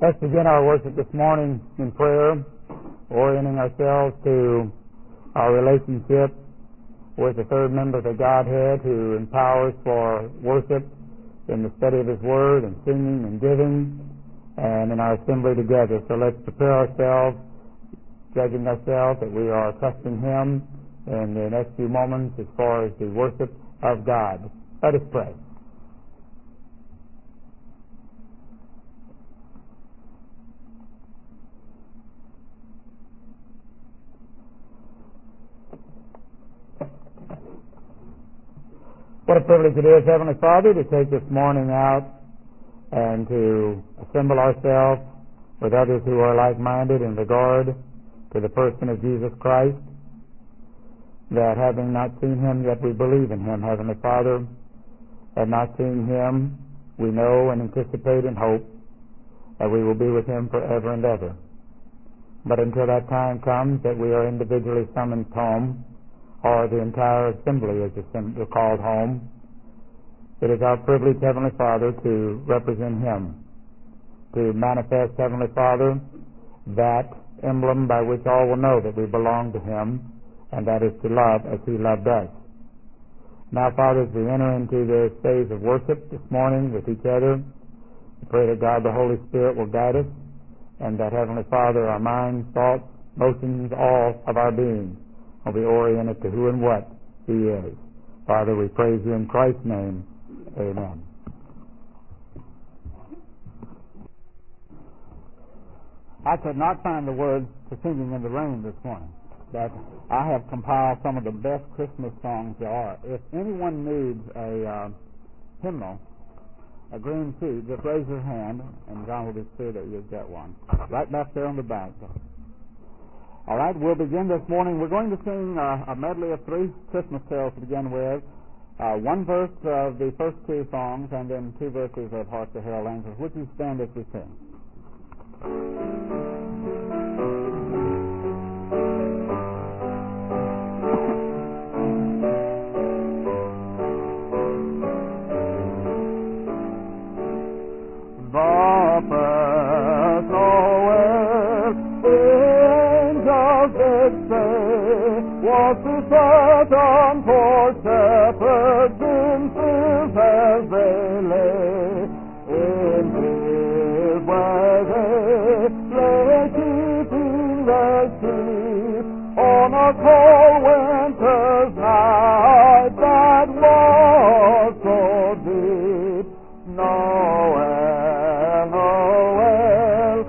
Let's begin our worship this morning in prayer, orienting ourselves to our relationship with the third member of the Godhead who empowers for worship in the study of His Word and singing and giving and in our assembly together. So let's prepare ourselves, judging ourselves that we are trusting Him in the next few moments as far as the worship of God. Let us pray. What a privilege it is, Heavenly Father, to take this morning out and to assemble ourselves with others who are like-minded in regard to the person of Jesus Christ, that having not seen Him, yet we believe in Him, Heavenly Father. Have not seen Him, we know and anticipate and hope that we will be with Him forever and ever. But until that time comes that we are individually summoned home, or the entire assembly is called home, it is our privilege, Heavenly Father, to represent Him, to manifest, Heavenly Father, that emblem by which all will know that we belong to Him, and that is to love as He loved us. Now, Father, as we enter into this phase of worship this morning with each other, we pray that God, the Holy Spirit, will guide us, and that, Heavenly Father, our minds, thoughts, motions, all of our being will be oriented to who and what He is. Father, we praise You in Christ's name. Amen. I could not find the words to Singing in the Rain this morning, but I have compiled some of the best Christmas songs there are. If anyone needs a hymnal, a green sheet, just raise your hand, and John will be sure that you'll get one. Right back there on the back. All right, we'll begin this morning. We're going to sing a medley of 3 Christmas carols to begin with. One verse of the first 2 songs, and then 2 verses of Hark the Herald Angels. Would you stand as we sing? The first Noel, angels did say, was the certain for shepherds in fields as they lay. In fields where they lay keeping their sheep on a cold winter's night that was so deep. Noel, Noel,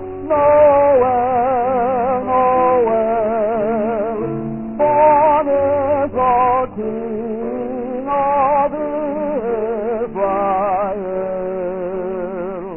Noel, Noel, born is our King of Israel.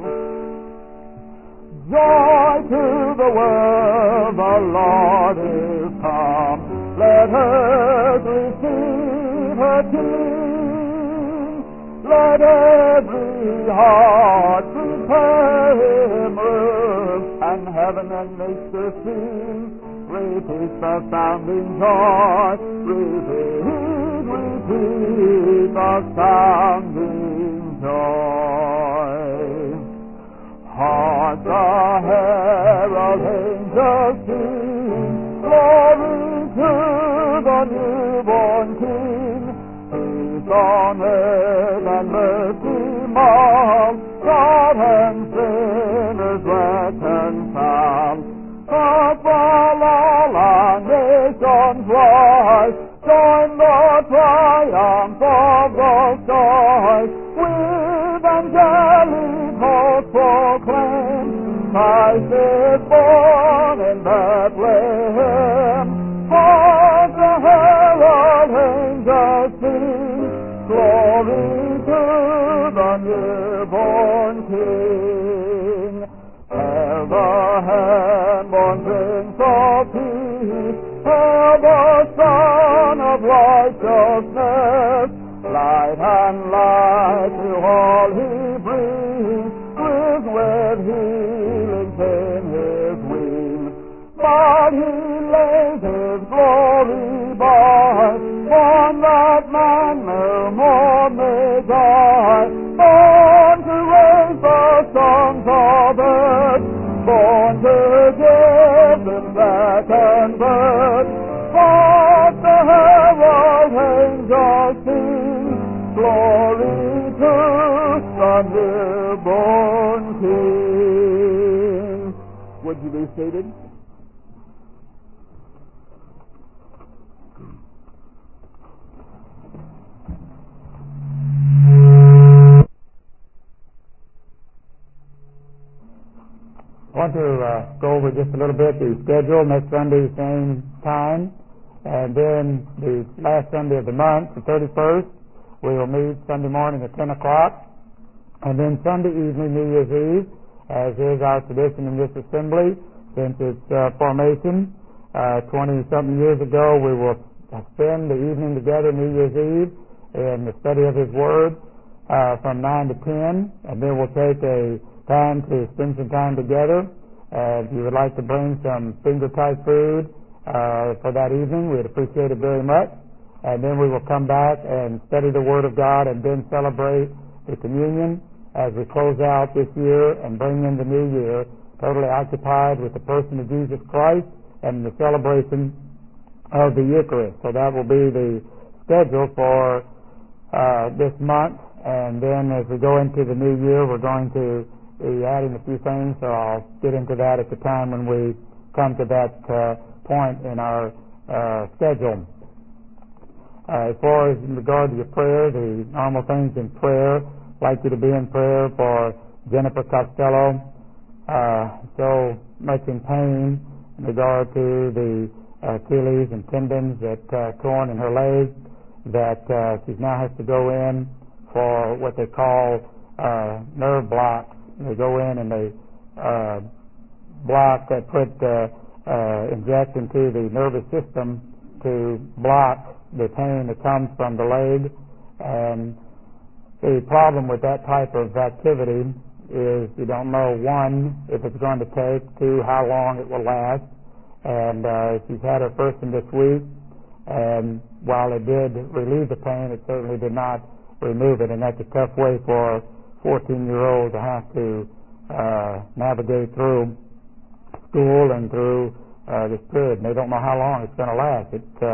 Joy to the world, the Lord is come. Let earth receive her King. Let every heart prepare Him room, and heaven and nature sing. Repeat the sounding joy. Repeat, repeat the sounding joy. Hark the herald angels sing. Glory to the newborn King. Peace on earth and mercy mild, God and sinners reconciled. While all our nations rise, join the triumph of the skies. With angelic hosts proclaim, Christ is born in Bethlehem. Hark the herald angels sing, glory to the newborn King. Hail the hand-born Prince of Peace, hail the Son of Righteousness. Light and light to all He brings, with healings in His wings. But He lays His glory by, on that man no more may die. Born to raise the sons of earth, born to give them back and birth. Hark the herald angels sing, glory to the newborn King. Would you be seated? I want to go over just a little bit the schedule. Next Sunday, same time. And then the last Sunday of the month, the 31st, we will meet Sunday morning at 10 o'clock. And then Sunday evening, New Year's Eve, as is our tradition in this assembly since its formation 20-something years ago. We will spend the evening together, New Year's Eve, in the study of His Word from 9 to 10. And then we'll take a time to spend some time together. If you would like to bring some finger-type food for that evening, we'd appreciate it very much. And then we will come back and study the Word of God and then celebrate the communion as we close out this year and bring in the new year totally occupied with the person of Jesus Christ and the celebration of the Eucharist. So that will be the schedule for this month. And then as we go into the new year, we're going to be adding a few things, so I'll get into that at the time when we come to that point in our schedule. As far as in regard to your prayer, the normal things in prayer, I'd like you to be in prayer for Jennifer Costello, so much in pain in regard to the Achilles and tendons that torn in her leg, that she now has to go in for what they call nerve blocks. They go in and they inject into the nervous system to block the pain that comes from the leg. And the problem with that type of activity is you don't know, one, if it's going to take, two, how long it will last. And she's had her first one this week, and while it did relieve the pain, it certainly did not remove it, and that's a tough way for 14-year-old to have to navigate through school and through this period. And they don't know how long it's going to last.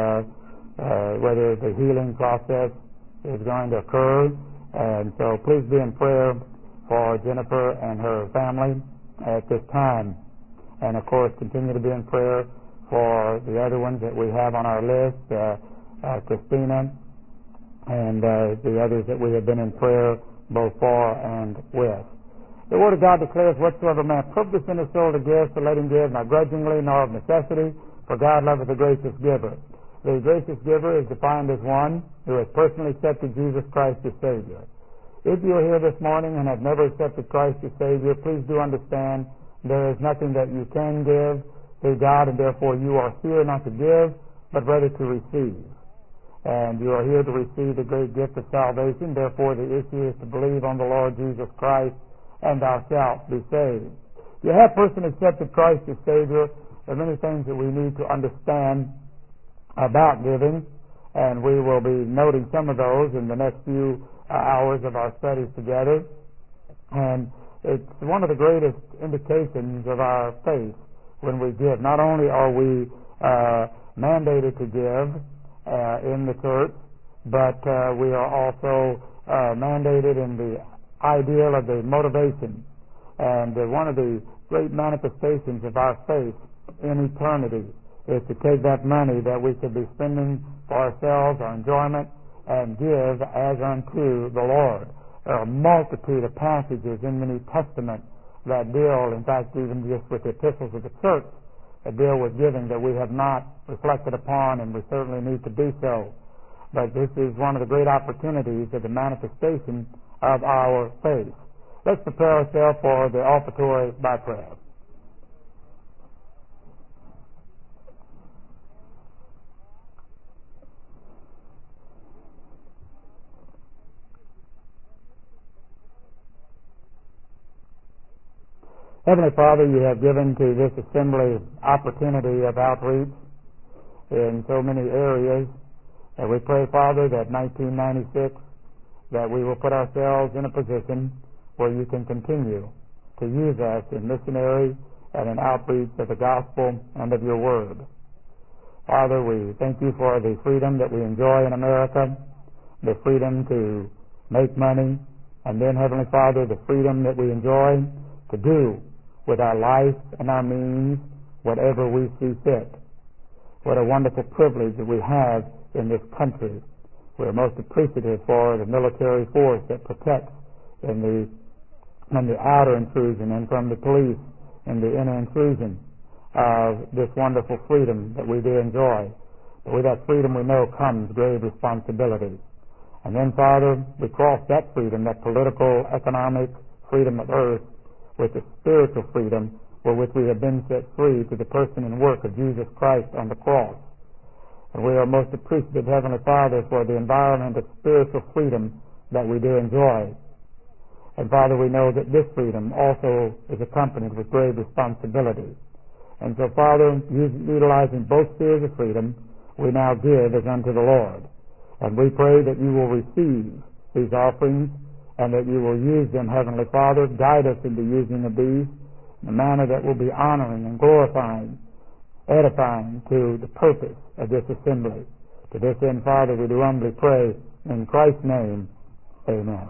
Whether the healing process is going to occur. And so please be in prayer for Jennifer and her family at this time. And of course, continue to be in prayer for the other ones that we have on our list, Christina and the others that we have been in prayer both for and with. The Word of God declares, whatsoever man purpose in his soul to give, so let him give, not grudgingly nor of necessity, for God loveth the gracious giver. The gracious giver is defined as one who has personally accepted Jesus Christ as Savior. If you are here this morning and have never accepted Christ as Savior, please do understand there is nothing that you can give to God, and therefore you are here not to give, but rather to receive. And you are here to receive the great gift of salvation. Therefore, the issue is to believe on the Lord Jesus Christ, and thou shalt be saved. If you have personally accepted Christ as Savior, there are many things that we need to understand about giving, and we will be noting some of those in the next few hours of our studies together. And it's one of the greatest indications of our faith when we give. Not only are we mandated to give in the church, but we are also mandated in the ideal of the motivation. And one of the great manifestations of our faith in eternity is to take that money that we could be spending for ourselves, our enjoyment, and give as unto the Lord. There are a multitude of passages in the New Testament that deal, in fact, even just with the epistles of the church, that deal with giving that we have not reflected upon, and we certainly need to do so. But this is one of the great opportunities of the manifestation of our faith. Let's prepare ourselves for the offertory by prayer. Heavenly Father, you have given to this assembly opportunity of outreach in so many areas. And we pray, Father, that 1996, that we will put ourselves in a position where you can continue to use us in missionary and an outreach of the gospel and of your word. Father, we thank you for the freedom that we enjoy in America, the freedom to make money, and then, Heavenly Father, the freedom that we enjoy to do with our life and our means whatever we see fit. What a wonderful privilege that we have in this country. We are most appreciative for the military force that protects in the outer intrusion and from the police in the inner intrusion of this wonderful freedom that we do enjoy. But with that freedom we know comes grave responsibility. And then, Father, we cross that freedom, that political, economic freedom of earth, with the spiritual freedom wherewith we have been set free to the person and work of Jesus Christ on the cross. And we are most appreciative, Heavenly Father, for the environment of spiritual freedom that we do enjoy. And Father, we know that this freedom also is accompanied with grave responsibility. And so, Father, utilizing both spheres of freedom, we now give as unto the Lord. And we pray that you will receive these offerings and that you will use them, Heavenly Father. Guide us in the using of these in a manner that will be honoring and glorifying, edifying to the purpose of this assembly. To this end, Father, we do humbly pray in Christ's name. Amen.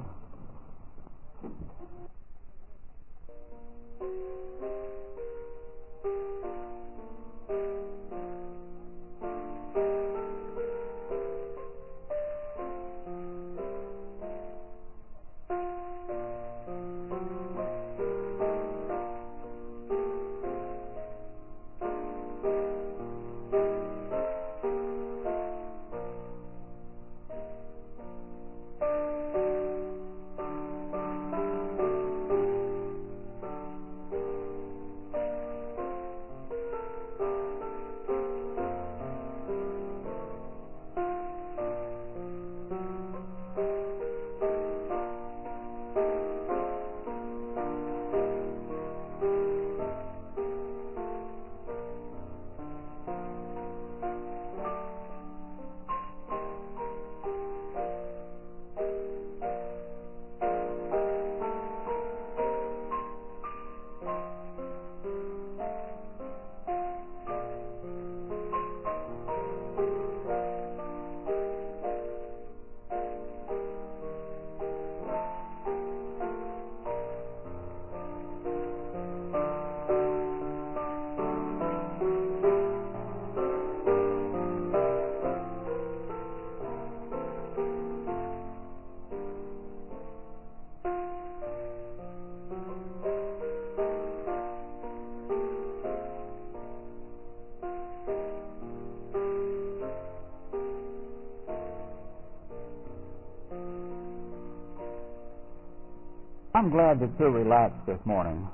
I'm glad that you're relaxed this morning.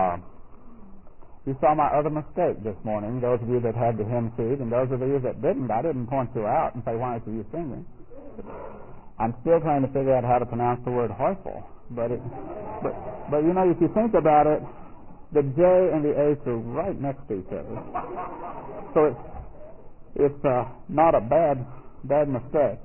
You saw my other mistake this morning, those of you that had the hymn sheet, and those of you that didn't. I didn't point you out and say, why aren't you singing? I'm still trying to figure out how to pronounce the word Heufel. But you know, if you think about it, the J and the H are right next to each other. So it's not a bad mistake.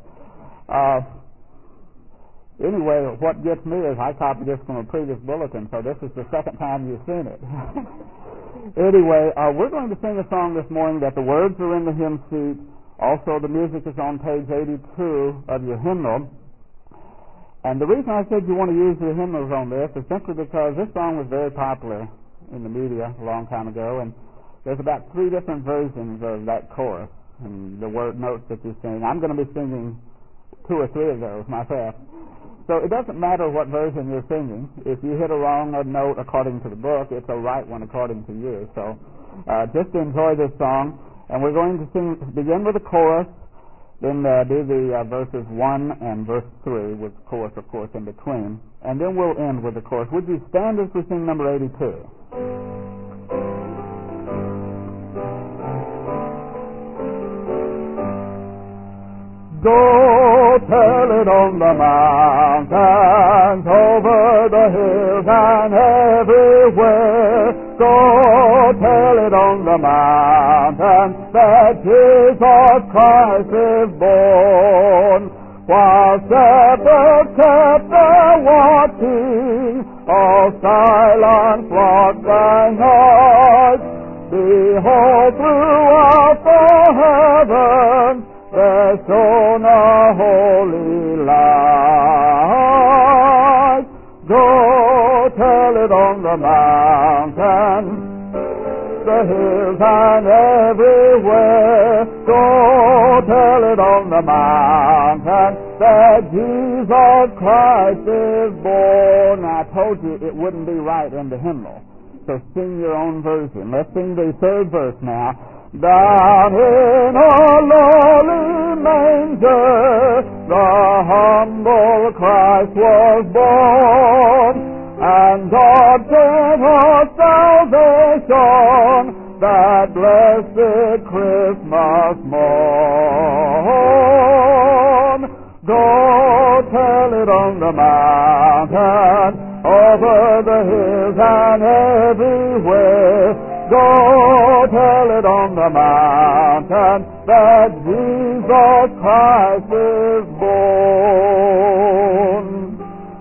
Anyway, what gets me is I copied this from a previous bulletin, so this is the second time you've seen it. Anyway, we're going to sing a song this morning that the words are in the hymn sheet. Also, the music is on page 82 of your hymnal. And the reason I said you want to use the hymnals on this is simply because this song was very popular in the media a long time ago, and there's about 3 different versions of that chorus and the word notes that you sing. I'm going to be singing 2 or 3 of those myself. So it doesn't matter what version you're singing. If you hit a wrong note according to the book, it's a right one according to you. So just enjoy this song. And we're going to begin with the chorus, then do the verses 1 and verse 3 with chorus, of course, in between. And then we'll end with the chorus. Would you stand as we sing number 82? Go tell it on the mountains, over the hills and everywhere. Go tell it on the mountains that Jesus Christ is born. While shepherds kept their watching, all silent flocks sang on. Behold, throughout the heavens there shone a holy light. Go tell it on the mountain, the hills and everywhere. Go tell it on the mountain that Jesus Christ is born. I told you it wouldn't be right in the hymnal, so sing your own version. Let's sing the third verse now. Down in a lowly manger the humble Christ was born, and God gave us salvation that blessed Christmas morn. Go tell it on the mountain, over the hills and everywhere. Go tell it on the mountain that Jesus Christ is born.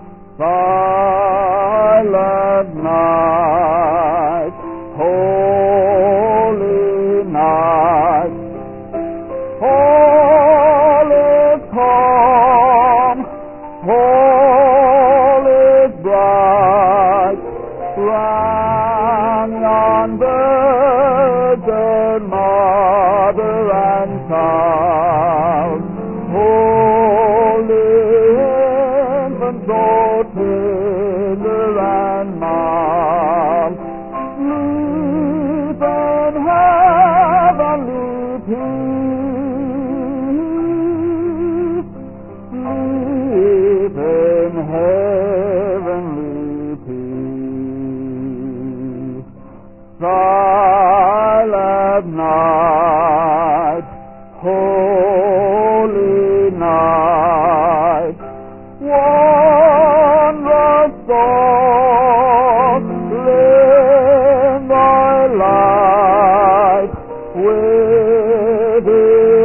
Silent night, holy night, all is calm, all is bright, round yonder virgin mother and child, holy infant, so tender and mild, sleep in heavenly peace, sleep in heavenly peace. Silent night, holy night, wondrous thought, in thy light, with the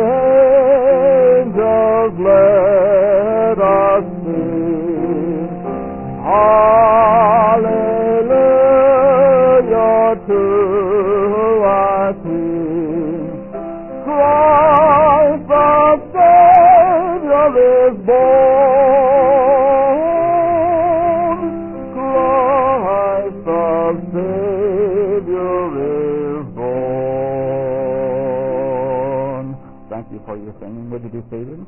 angels let us sing. Hallelujah to our King. Christ the Savior is born. Christ the Savior is born. Thank you for your singing. Would you be seated?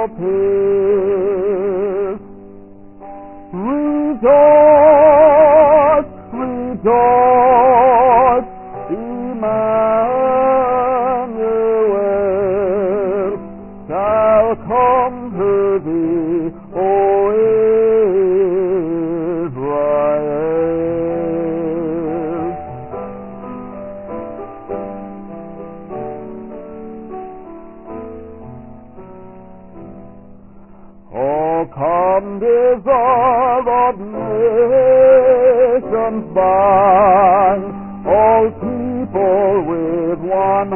peace. Rejoice, rejoice, Emmanuel shall come to thee, O Israel. Oh, come, desire of nations bind, all people with one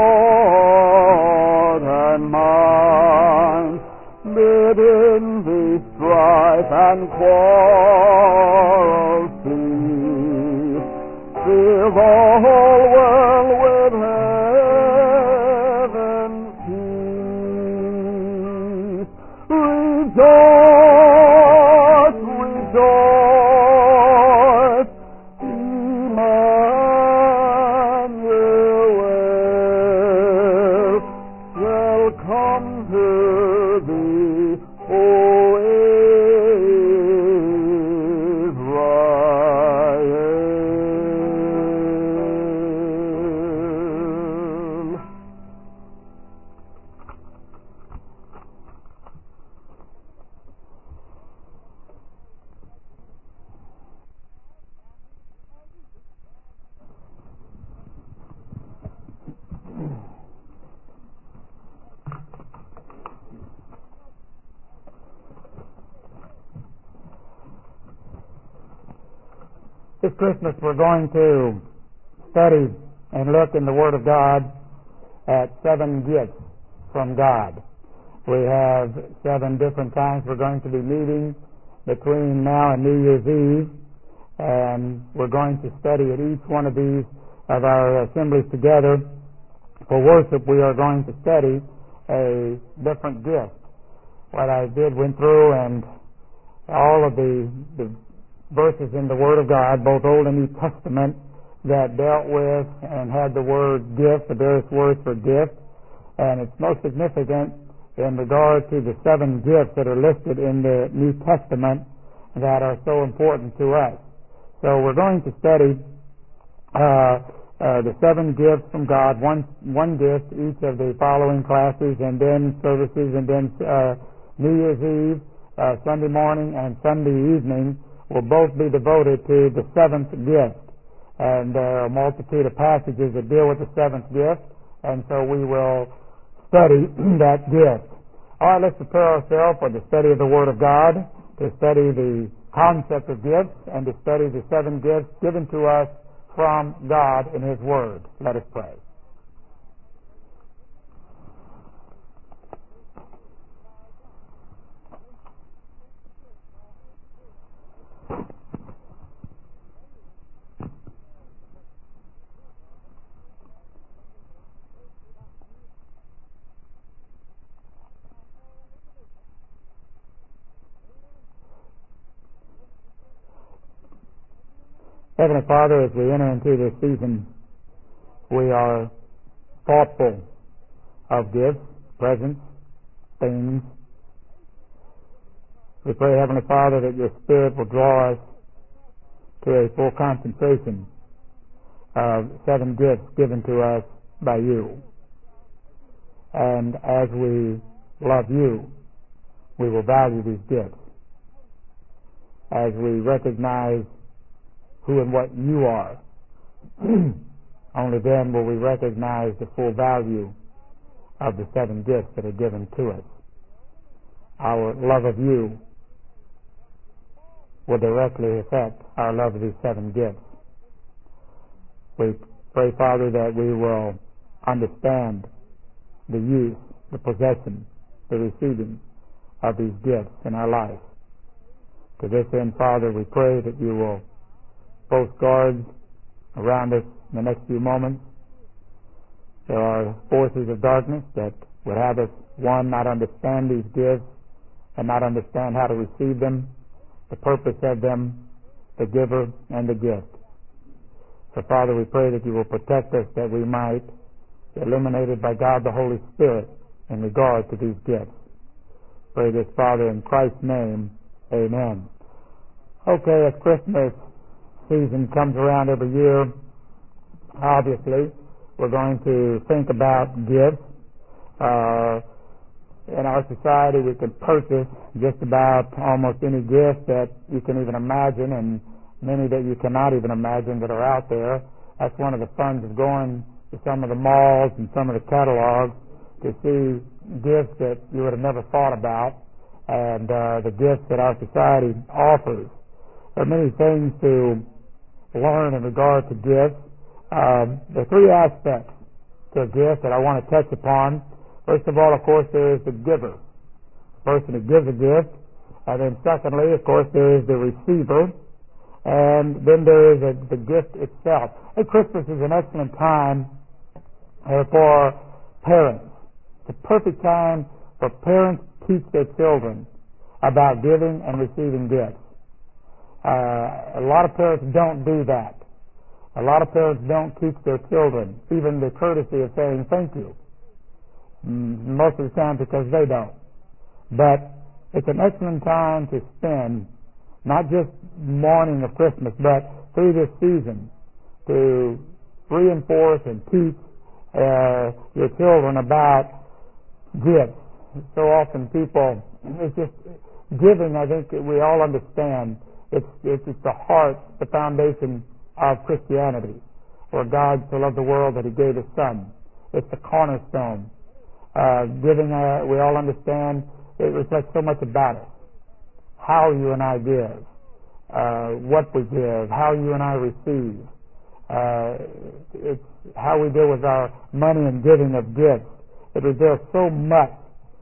heart and mind, bidding the strife and quarrel cease, fill the whole world with heaven's peace. Rejoice, rejoice, Emmanuel shall come to thee, O Israel. This Christmas we're going to study and look in the Word of God at 7 gifts from God. We have 7 different times we're going to be meeting between now and New Year's Eve, and we're going to study at each one of these of our assemblies together. For worship we are going to study a different gift. What I went through and all of the verses in the Word of God, both Old and New Testament, that dealt with and had the word gift, the various words for gift, and it's most significant in regard to the 7 gifts that are listed in the New Testament that are so important to us. So we're going to study the 7 gifts from God, one gift each of the following classes, and then services, and then New Year's Eve, Sunday morning, and Sunday evening will both be devoted to the 7th gift. And there are a multitude of passages that deal with the 7th gift, and so we will study that gift. All right, let's prepare ourselves for the study of the Word of God, to study the concept of gifts, and to study the 7 gifts given to us from God in His Word. Let us pray. Heavenly Father, as we enter into this season, we are thoughtful of gifts, presents, things. We pray, Heavenly Father, that your Spirit will draw us to a full concentration of 7 gifts given to us by you. And as we love you, we will value these gifts. As we recognize who and what you are, only then will we recognize the full value of the 7 gifts that are given to us. Our love of you will directly affect our love of these 7 gifts. We pray, Father, that we will understand the use, the possession, the receiving of these gifts in our life. To this end, Father, we pray that you will post guards around us in the next few moments. There are forces of darkness that would have us, one, not understand these gifts and not understand how to receive them, the purpose of them, the giver and the gift. So, Father, we pray that you will protect us, that we might be illuminated by God the Holy Spirit in regard to these gifts. Pray this, Father, in Christ's name. Amen. Okay, as Christmas season comes around every year, obviously, we're going to think about gifts. In our society, we can purchase just about almost any gift that you can even imagine, and many that you cannot even imagine that are out there. That's one of the funs of going to some of the malls and some of the catalogs to see gifts that you would have never thought about, and the gifts that our society offers. There are many things to learn in regard to gifts. There are three aspects to a gift that I want to touch upon. First of all, of course, there is the giver, the person who gives a gift. And then secondly, of course, there is the receiver. And then there is the gift itself. And Christmas is an excellent time for parents. It's a perfect time for parents to teach their children about giving and receiving gifts. A lot of parents don't do that. A lot of parents don't teach their children even the courtesy of saying thank you. Most of the time because they don't. But it's an excellent time to spend, not just morning of Christmas, but through this season to reinforce and teach your children about gifts. So often people, it's just giving, I think we all understand, it's the heart, the foundation of Christianity, where God so loved the world that He gave His Son. It's the cornerstone. Giving, we all understand, it reflects so much about us. How you and I give, what we give, how you and I receive. It's how we deal with our money and giving of gifts. It reveals so much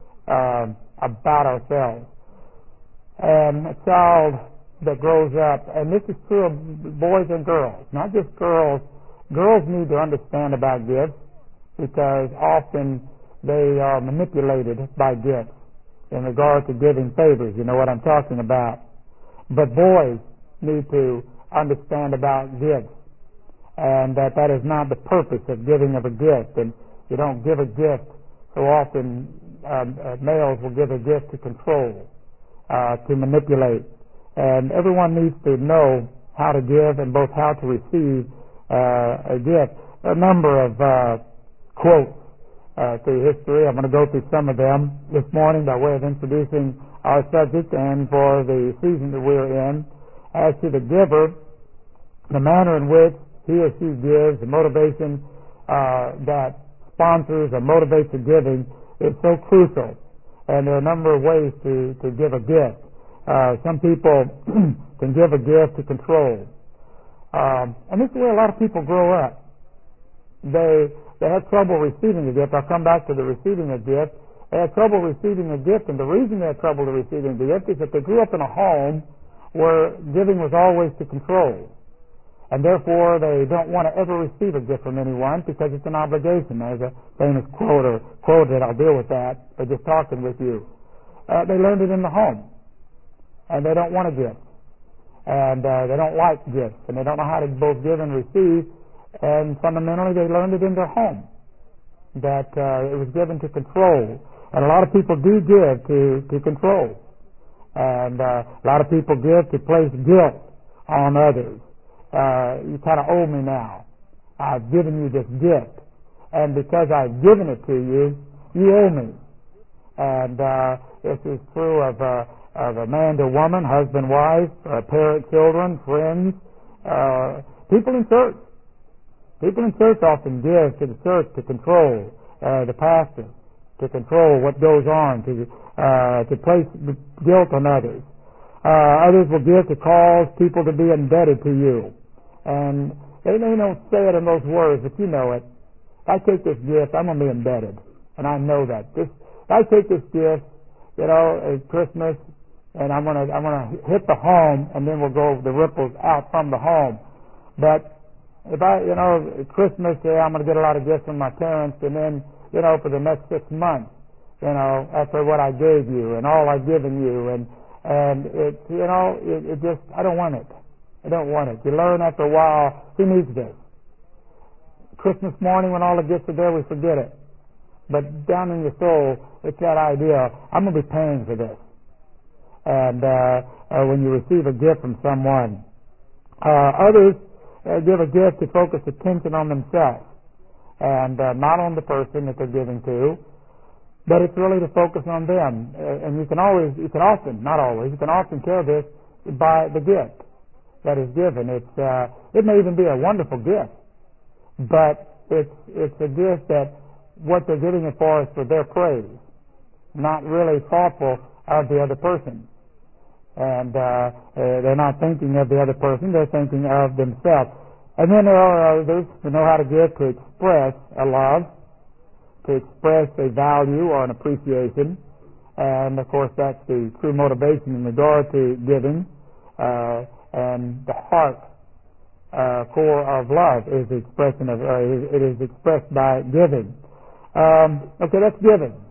about ourselves. And a child that grows up, and this is true of boys and girls, not just girls. Girls need to understand about gifts because often they are manipulated by gifts in regard to giving favors. You know what I'm talking about. But boys need to understand about gifts, and that is not the purpose of giving of a gift. And you don't give a gift so often. Males will give a gift to control, to manipulate, and everyone needs to know how to give and both how to receive a gift. A number of quotes through history. I'm going to go through some of them this morning by way of introducing our subject and for the season that we're in. As to the giver, the manner in which he or she gives, the motivation that sponsors or motivates the giving is so crucial. And there are a number of ways to give a gift. Some people can give a gift to control. And this is where a lot of people grow up. They have trouble receiving a gift. I'll come back to the receiving a gift. They have trouble receiving a gift, and the reason they have trouble receiving the gift is that they grew up in a home where giving was always to control. And therefore, they don't want to ever receive a gift from anyone because it's an obligation. There's a famous quote that I'll deal with that by just talking with you. They learned it in the home, and they don't want a gift. And they don't like gifts, and they don't know how to both give and receive. And fundamentally, they learned it in their home, that it was given to control. And a lot of people do give to control. And a lot of people give to place guilt on others. You kind of owe me now. I've given you this gift. And because I've given it to you, you owe me. And this is true of a man to woman, husband, wife, parent, children, friends, people in church. People in church often give to the church to control the pastor, to control what goes on, to place guilt on others. Others will give to cause people to be indebted to you. And they don't say it in those words, but you know it. If I take this gift, I'm going to be indebted. And I know that. If I take this gift, at Christmas, and I'm going to hit the home, and then we'll go the ripples out from the home. But if I, Christmas, I'm going to get a lot of gifts from my parents, and then, for the next 6 months, after what I gave you and all I've given you, and it just, I don't want it. I don't want it. You learn after a while, who needs this? Christmas morning when all the gifts are there, we forget it. but down in your soul, it's that idea, I'm going to be paying for this. And when you receive a gift from someone, others give a gift to focus attention on themselves and not on the person that they're giving to, but it's really to focus on them. And you can often tell this by the gift that is given. It may even be a wonderful gift, but it's a gift that what they're giving it for is for their praise, not really thoughtful of the other person. And they're not thinking of the other person, they're thinking of themselves. And then there are others who know how to give to express a love, to express a value or an appreciation. And of course that's the true motivation in regard to giving. And the heart core of love is the expression of it is expressed by giving. Okay, that's giving.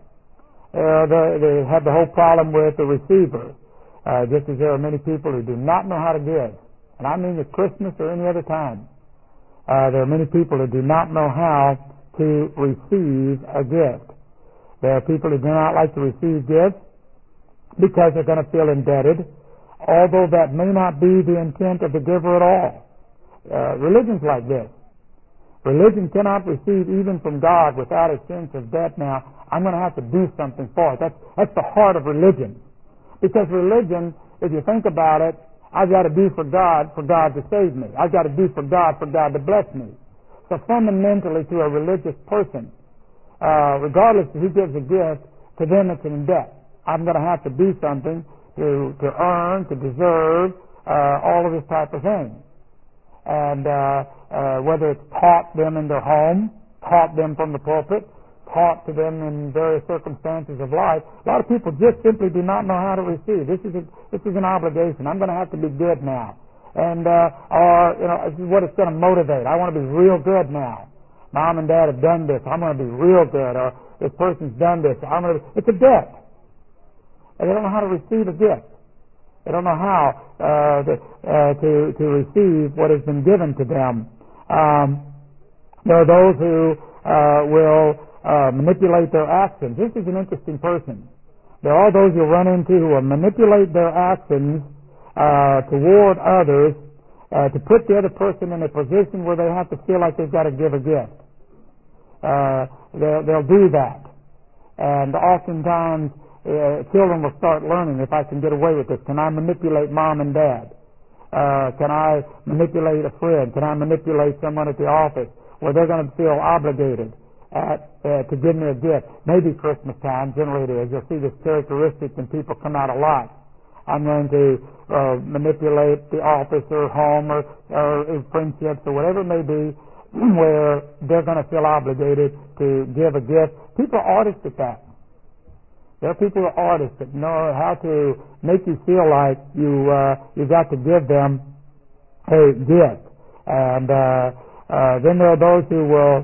They have the whole problem with the receiver. Just as there are many people who do not know how to give, and I mean at Christmas or any other time, there are many people who do not know how to receive a gift. There are people who do not like to receive gifts because they're going to feel indebted, although that may not be the intent of the giver at all. Religion's like this. Religion cannot receive even from God without a sense of debt. Now, I'm going to have to do something for it. That's the heart of religion. Because religion, if you think about it, I've got to do for God to save me. I've got to do for God to bless me. So fundamentally to a religious person, regardless if he gives a gift, to them it's in debt. I'm going to have to do something to earn, to deserve, all of this type of thing. And whether it's taught them in their home, taught them from the pulpit, taught to them in various circumstances of life, a lot of people just simply do not know how to receive. This is an obligation. I'm going to have to be good now. And this is what it's going to motivate. I want to be real good now. Mom and Dad have done this. I'm going to be real good. Or this person's done this. It's a debt. And they don't know how to receive a gift. They don't know how to receive what has been given to them. There are those who will manipulate their actions. This is an interesting person. There are those you'll run into who will manipulate their actions toward others to put the other person in a position where they have to feel like they've got to give a gift. They'll do that. And oftentimes children will start learning, if I can get away with this, can I manipulate mom and dad? Can I manipulate a friend? Can I manipulate someone at the office where they're going to feel obligated to give me a gift? Maybe Christmas time, generally it is. You'll see this characteristic when people come out a lot. I'm going to manipulate the office or home or friendships or whatever it may be where they're going to feel obligated to give a gift. People are artists at that. There are people who are artists that know how to make you feel like you've got to give them a gift. And then there are those who will,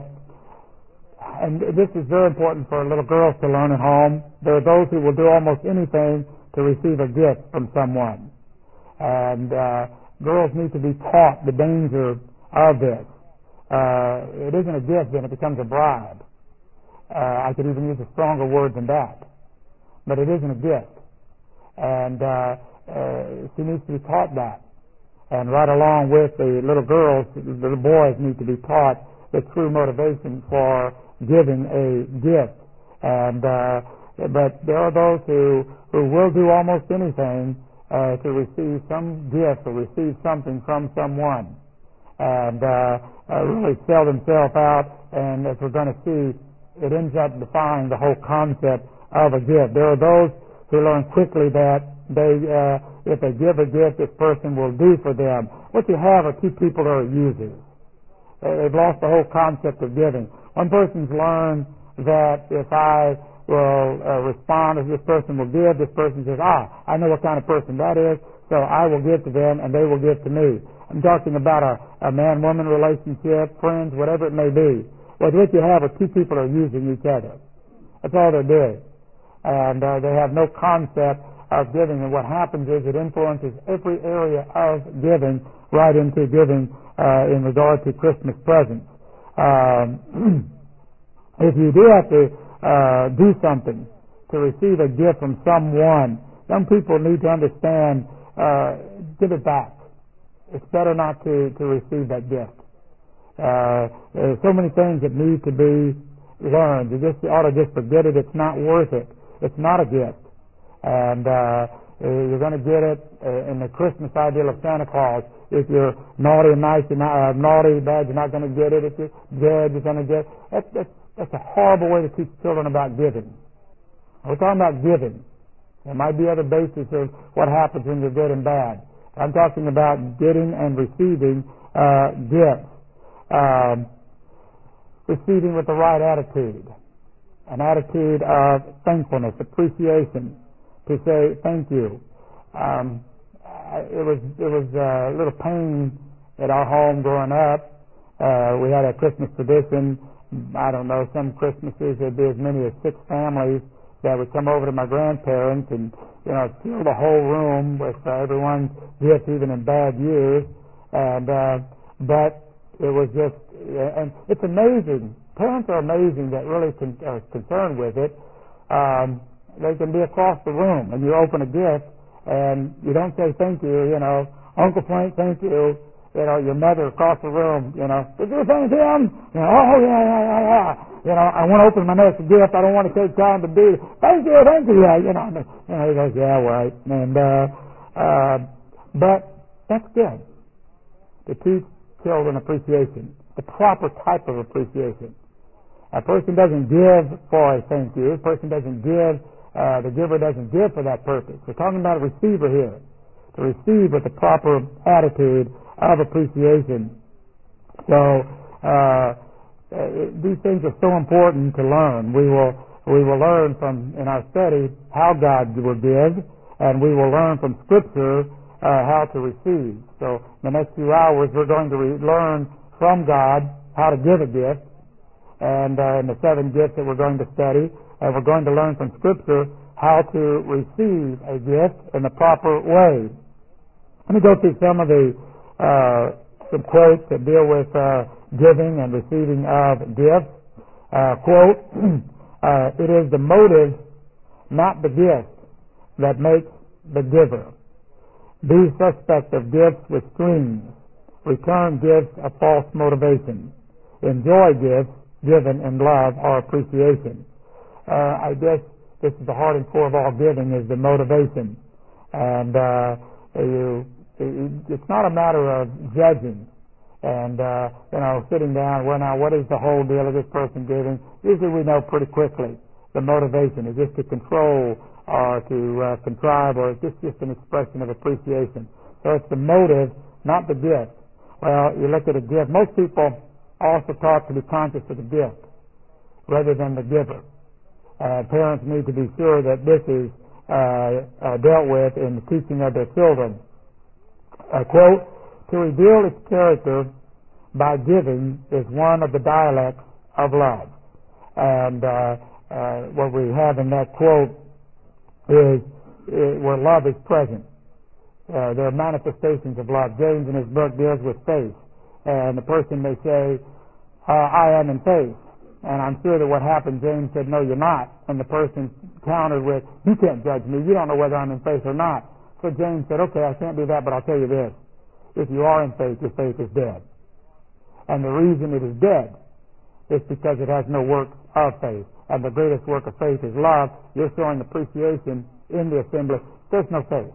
and this is very important for little girls to learn at home, there are those who will do almost anything to receive a gift from someone. And girls need to be taught the danger of this. It isn't a gift, then it becomes a bribe. I could even use a stronger word than that. But it isn't a gift. And she needs to be taught that. And right along with the little girls, the little boys need to be taught the true motivation for giving a gift. And but there are those who will do almost anything to receive some gift or receive something from someone, and really sell themselves out. And as we're going to see, it ends up defying the whole concept of a gift. There are those who learn quickly that if they give a gift, this person will do for them. What you have are two people who are users. They've lost the whole concept of giving. One person's learned that if I will respond as this person will give, this person says, I know what kind of person that is, so I will give to them and they will give to me. I'm talking about a man-woman relationship, friends, whatever it may be. What you have are two people who are using each other. That's all they're doing. And they have no concept of giving. And what happens is it influences every area of giving, right into giving in regard to Christmas presents. If you do have to do something, to receive a gift from someone. Young people need to understand, give it back. It's better not to receive that gift. There's so many things that need to be learned. You ought to just forget it. It's not worth it. It's not a gift. And you're going to get it in the Christmas ideal of Santa Claus. If you're naughty and nice, you're not naughty, bad, you're not going to get it. If you're good, you're going to get it. That's a horrible way to teach children about giving. We're talking about giving. There might be other bases of what happens when you're good and bad. I'm talking about getting and receiving gifts. Receiving with the right attitude. An attitude of thankfulness, appreciation, to say thank you. It was a little pain at our home growing up. We had a Christmas tradition. I don't know, some Christmases there'd be as many as 6 families that would come over to my grandparents and, fill the whole room with everyone's gifts, even in bad years. And but it was just, and it's amazing. Parents are amazing that really are concerned with it. They can be across the room, and you open a gift, and you don't say thank you. Uncle Frank, thank you. Your mother across the room. Did you thank him? Oh yeah. I want to open my next gift. I don't want to take time to do it. Thank you. Yeah. He goes, yeah, right. And but that's good to teach children appreciation, the proper type of appreciation. A person doesn't give for a thank you. A person doesn't give. The giver doesn't give for that purpose. We're talking about a receiver here, to receive with the proper attitude of appreciation. So these things are so important to learn. We will learn from in our study how God will give, and we will learn from Scripture how to receive. So in the next few hours, we're going to learn from God how to give a gift, and in the 7 gifts that we're going to study, and we're going to learn from Scripture how to receive a gift in the proper way. Let me go through some of the some quotes that deal with giving and receiving of gifts. Quote, it is the motive, not the gift, that makes the giver. Be suspect of gifts with strings. Return gifts of false motivation. Enjoy gifts given in love or appreciation. I guess this is the heart and core of all giving, is the motivation. And it's not a matter of judging and sitting down, well, now what is the whole deal of this person giving? Usually we know pretty quickly the motivation. Is this to control or to contrive, or is this just an expression of appreciation? So it's the motive, not the gift. Well, you look at a gift. Most people are also taught to be conscious of the gift rather than the giver. Parents need to be sure that this is dealt with in the teaching of their children. Quote, to reveal its character by giving is one of the dialects of love. And what we have in that quote is where love is present. There are manifestations of love. James in his book deals with faith. And the person may say, I am in faith. And I'm sure that what happened, James said, no, you're not. And the person countered with, you can't judge me. You don't know whether I'm in faith or not. So James said, okay, I can't do that, but I'll tell you this. If you are in faith, your faith is dead. And the reason it is dead is because it has no work of faith. And the greatest work of faith is love. You're showing appreciation in the assembly. There's no faith.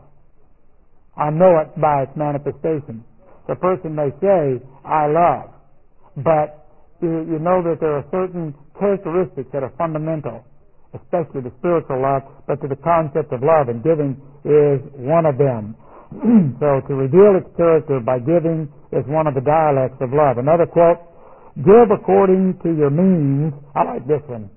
I know it by its manifestation. The person may say, I love, but you know that there are certain characteristics that are fundamental, especially the spiritual love, but to the concept of love, and giving is one of them. So to reveal its character by giving is one of the dialects of love. Another quote, give according to your means. I like this one.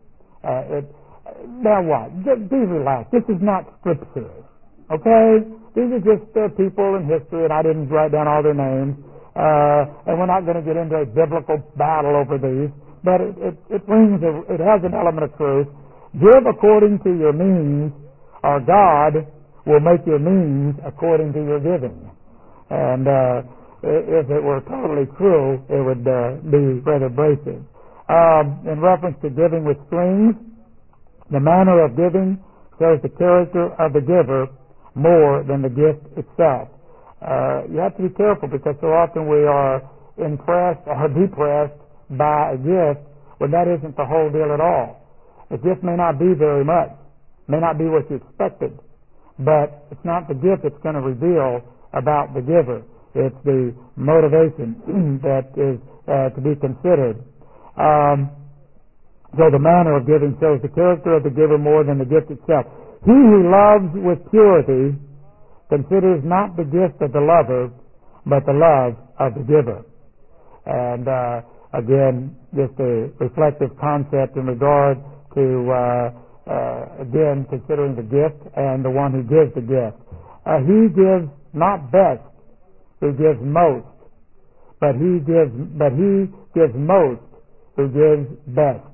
Now what? Be relaxed. This is not Scripture. Okay? These are just people in history, and I didn't write down all their names. And we're not going to get into a biblical battle over these, but it has an element of truth. Give according to your means, or God will make your means according to your giving. And if it were totally true, it would be rather abrasive. In reference to giving with strings, The manner of giving shows the character of the giver more than the gift itself. You have to be careful because so often we are impressed or depressed by a gift when that isn't the whole deal at all. The gift may not be very much, may not be what you expected, but it's not the gift that's going to reveal about the giver. It's the motivation that is to be considered. So the manner of giving shows the character of the giver more than the gift itself. He who loves with purity considers not the gift of the lover, but the love of the giver. And again, just a reflective concept in regard to, again, considering the gift and the one who gives the gift. He gives not best who gives most, but he gives most who gives best.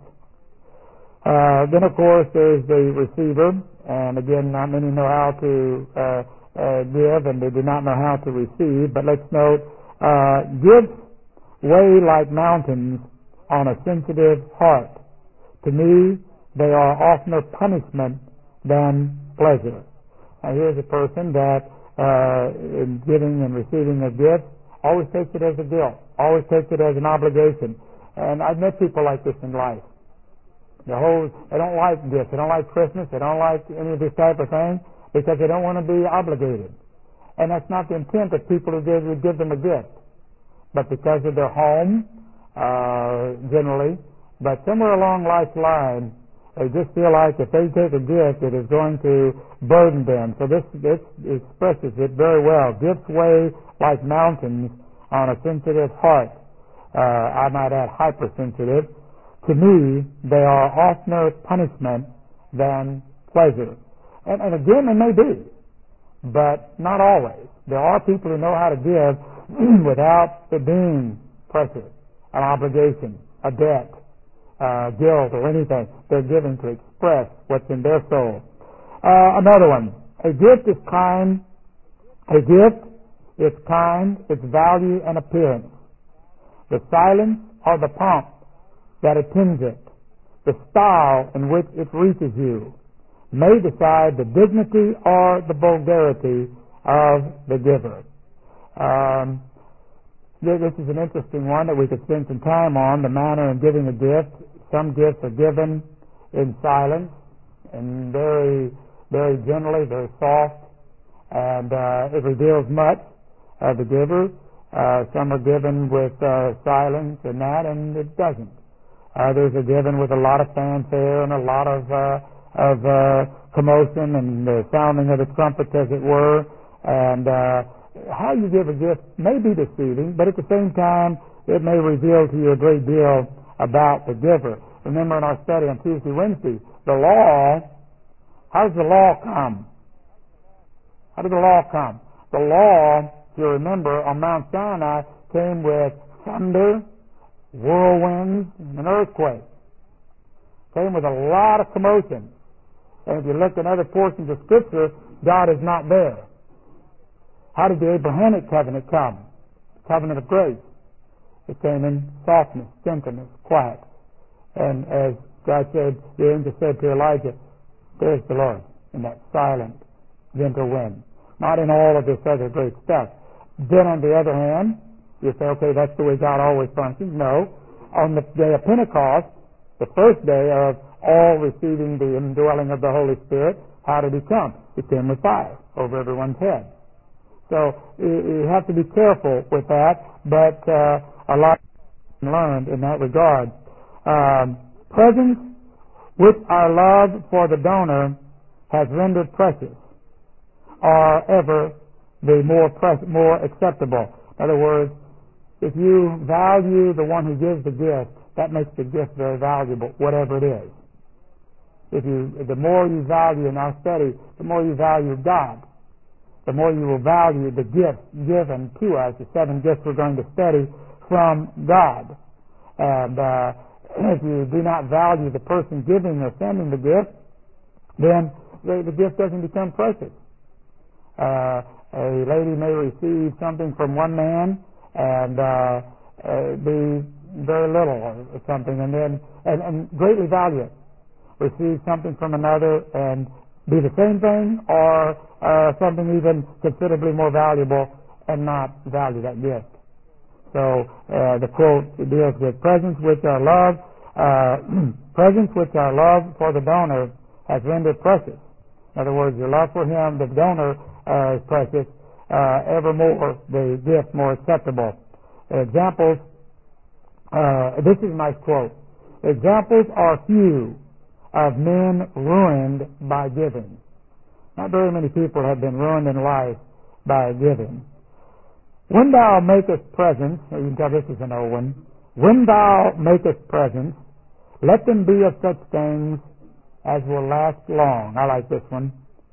Then, of course, there's the receiver, and again, not many know how to give, and they do not know how to receive. But let's note, gifts weigh like mountains on a sensitive heart. To me, they are oftener punishment than pleasure. Now, here's a person that, in giving and receiving a gift, always takes it as a guilt, always takes it as an obligation. And I've met people like this in life. They don't like gifts. They don't like Christmas. They don't like any of this type of thing because they don't want to be obligated. And that's not the intent of people who give them a gift. But because of their home, generally, but somewhere along life's line, they just feel like if they take a gift, it is going to burden them. So this expresses it very well. Gifts weigh like mountains on a sensitive heart. I might add hypersensitive. To me, they are oftener punishment than pleasure. And again, they may be, but not always. There are people who know how to give without it being pressure, an obligation, a debt, guilt, or anything. They're giving to express what's in their soul. Another one. A gift is kind. A gift is kind, its value and appearance. The silence or the pomp that attends it, the style in which it reaches you, may decide the dignity or the vulgarity of the giver. This is an interesting one that we could spend some time on, the manner in giving a gift. Some gifts are given in silence and very, very gently, very soft, and it reveals much of the giver. Some are given with silence and that, and it doesn't. Others are given with a lot of fanfare and a lot of commotion and the sounding of the trumpets, as it were. And how you give a gift may be deceiving, but at the same time, it may reveal to you a great deal about the giver. Remember in our study on Tuesday, Wednesday, the law, how does the law come? How did the law come? The law, if you remember, on Mount Sinai came with thunder, whirlwinds, and an earthquake. Came with a lot of commotion. And if you look at other portions of Scripture, God is not there. How did the Abrahamic covenant come? The covenant of grace. It came in softness, gentleness, quiet. And as God said, the angel said to Elijah, there's the Lord, in that silent, gentle wind. Not in all of this other great stuff. Then on the other hand, you say, okay, that's the way God always functions. No. On the day of Pentecost, the first day of all receiving the indwelling of the Holy Spirit, how did He come? He came with fire over everyone's head. So you have to be careful with that, but a lot learned in that regard. Presents which our love for the donor has rendered precious are ever the more acceptable. In other words, if you value the one who gives the gift, that makes the gift very valuable, whatever it is. The more you value in our study, the more you value God, the more you will value the gift given to us, the 7 gifts we're going to study from God. And if you do not value the person giving or sending the gift, then the gift doesn't become precious. A lady may receive something from one man and be very little or something, and greatly value it. receive something from another and be the same thing, or something even considerably more valuable and not value that gift. So the quote deals with presents which are love, presents which our love for the donor has rendered precious. In other words, your love for him, the donor, is precious. Evermore, the gift more acceptable. Examples. This is my quote. Examples are few of men ruined by giving. Not very many people have been ruined in life by giving. When thou makest presents, you can tell this is an old one. When thou makest presents, let them be of such things as will last long. I like this one.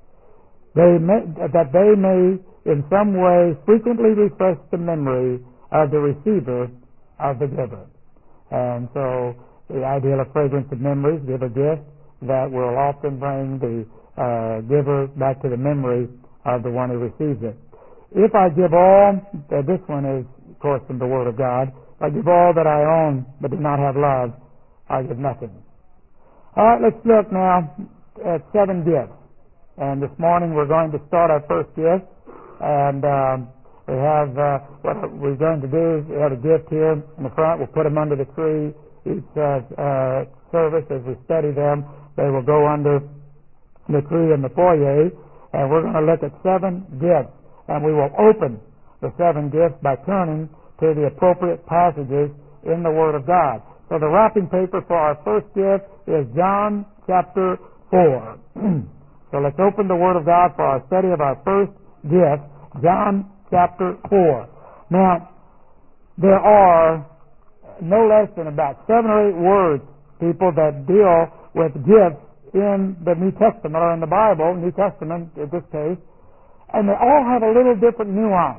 That they may in some way frequently refresh the memory of the receiver of the giver. And so the ideal of fragrance of memories, give a gift that will often bring the giver back to the memory of the one who receives it. If I give all, this one is, of course, from the Word of God, if I give all that I own but do not have love, I give nothing. All right, let's look now at 7 gifts. And this morning we're going to start our first gift. And we have, what we're going to do is we have a gift here in the front. We'll put them under the tree. Each service, as we study them, they will go under the tree in the foyer. And we're going to look at 7 gifts. And we will open the 7 gifts by turning to the appropriate passages in the Word of God. So the wrapping paper for our first gift is John chapter 4. So let's open the Word of God for our study of our first gift, John chapter 4. Now, there are no less than about 7 or 8 words, people, that deal with gifts in the New Testament, or in the Bible, New Testament in this case, and they all have a little different nuance.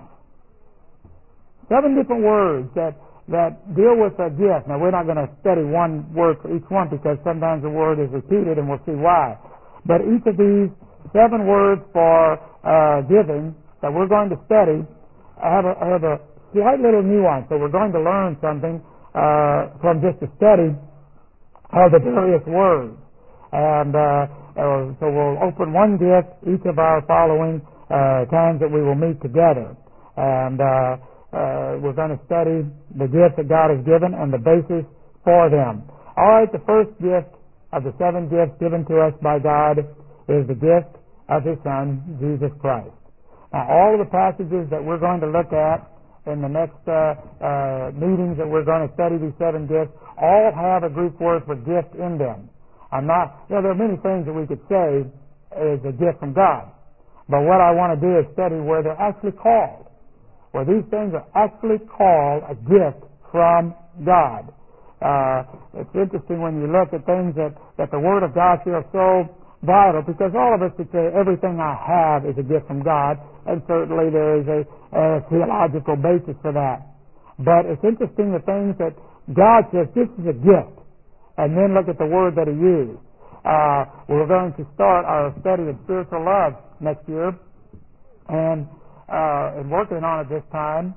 7 different words that deal with a gift. Now, we're not going to study one word for each one because sometimes the word is repeated, and we'll see why. But each of these 7 words for giving that we're going to study have a slight little nuance. So we're going to learn something from just the study of the various words. And so we'll open one gift each of our following times that we will meet together. And we're going to study the gifts that God has given and the basis for them. All right, the first gift of the 7 gifts given to us by God is the gift of His Son, Jesus Christ. Now, all of the passages that we're going to look at in the next meetings that we're going to study these 7 gifts all have a Greek word for gift in them. There are many things that we could say is a gift from God. But what I want to do is study where they're actually called, where these things are actually called a gift from God. It's interesting when you look at things that the Word of God feels so vital, because all of us could say everything I have is a gift from God, and certainly there is a theological basis for that. But it's interesting the things that God says this is a gift, and then look at the word that He used. We're going to start our study of spiritual love next year, and in working on it this time,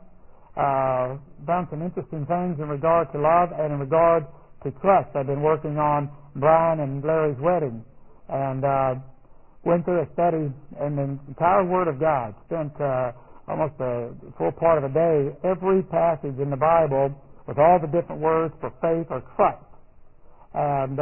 done some interesting things in regard to love and in regard to trust. I've been working on Brian and Larry's wedding, and went through a study in the entire Word of God. Spent almost a full part of a day, every passage in the Bible with all the different words for faith or trust, and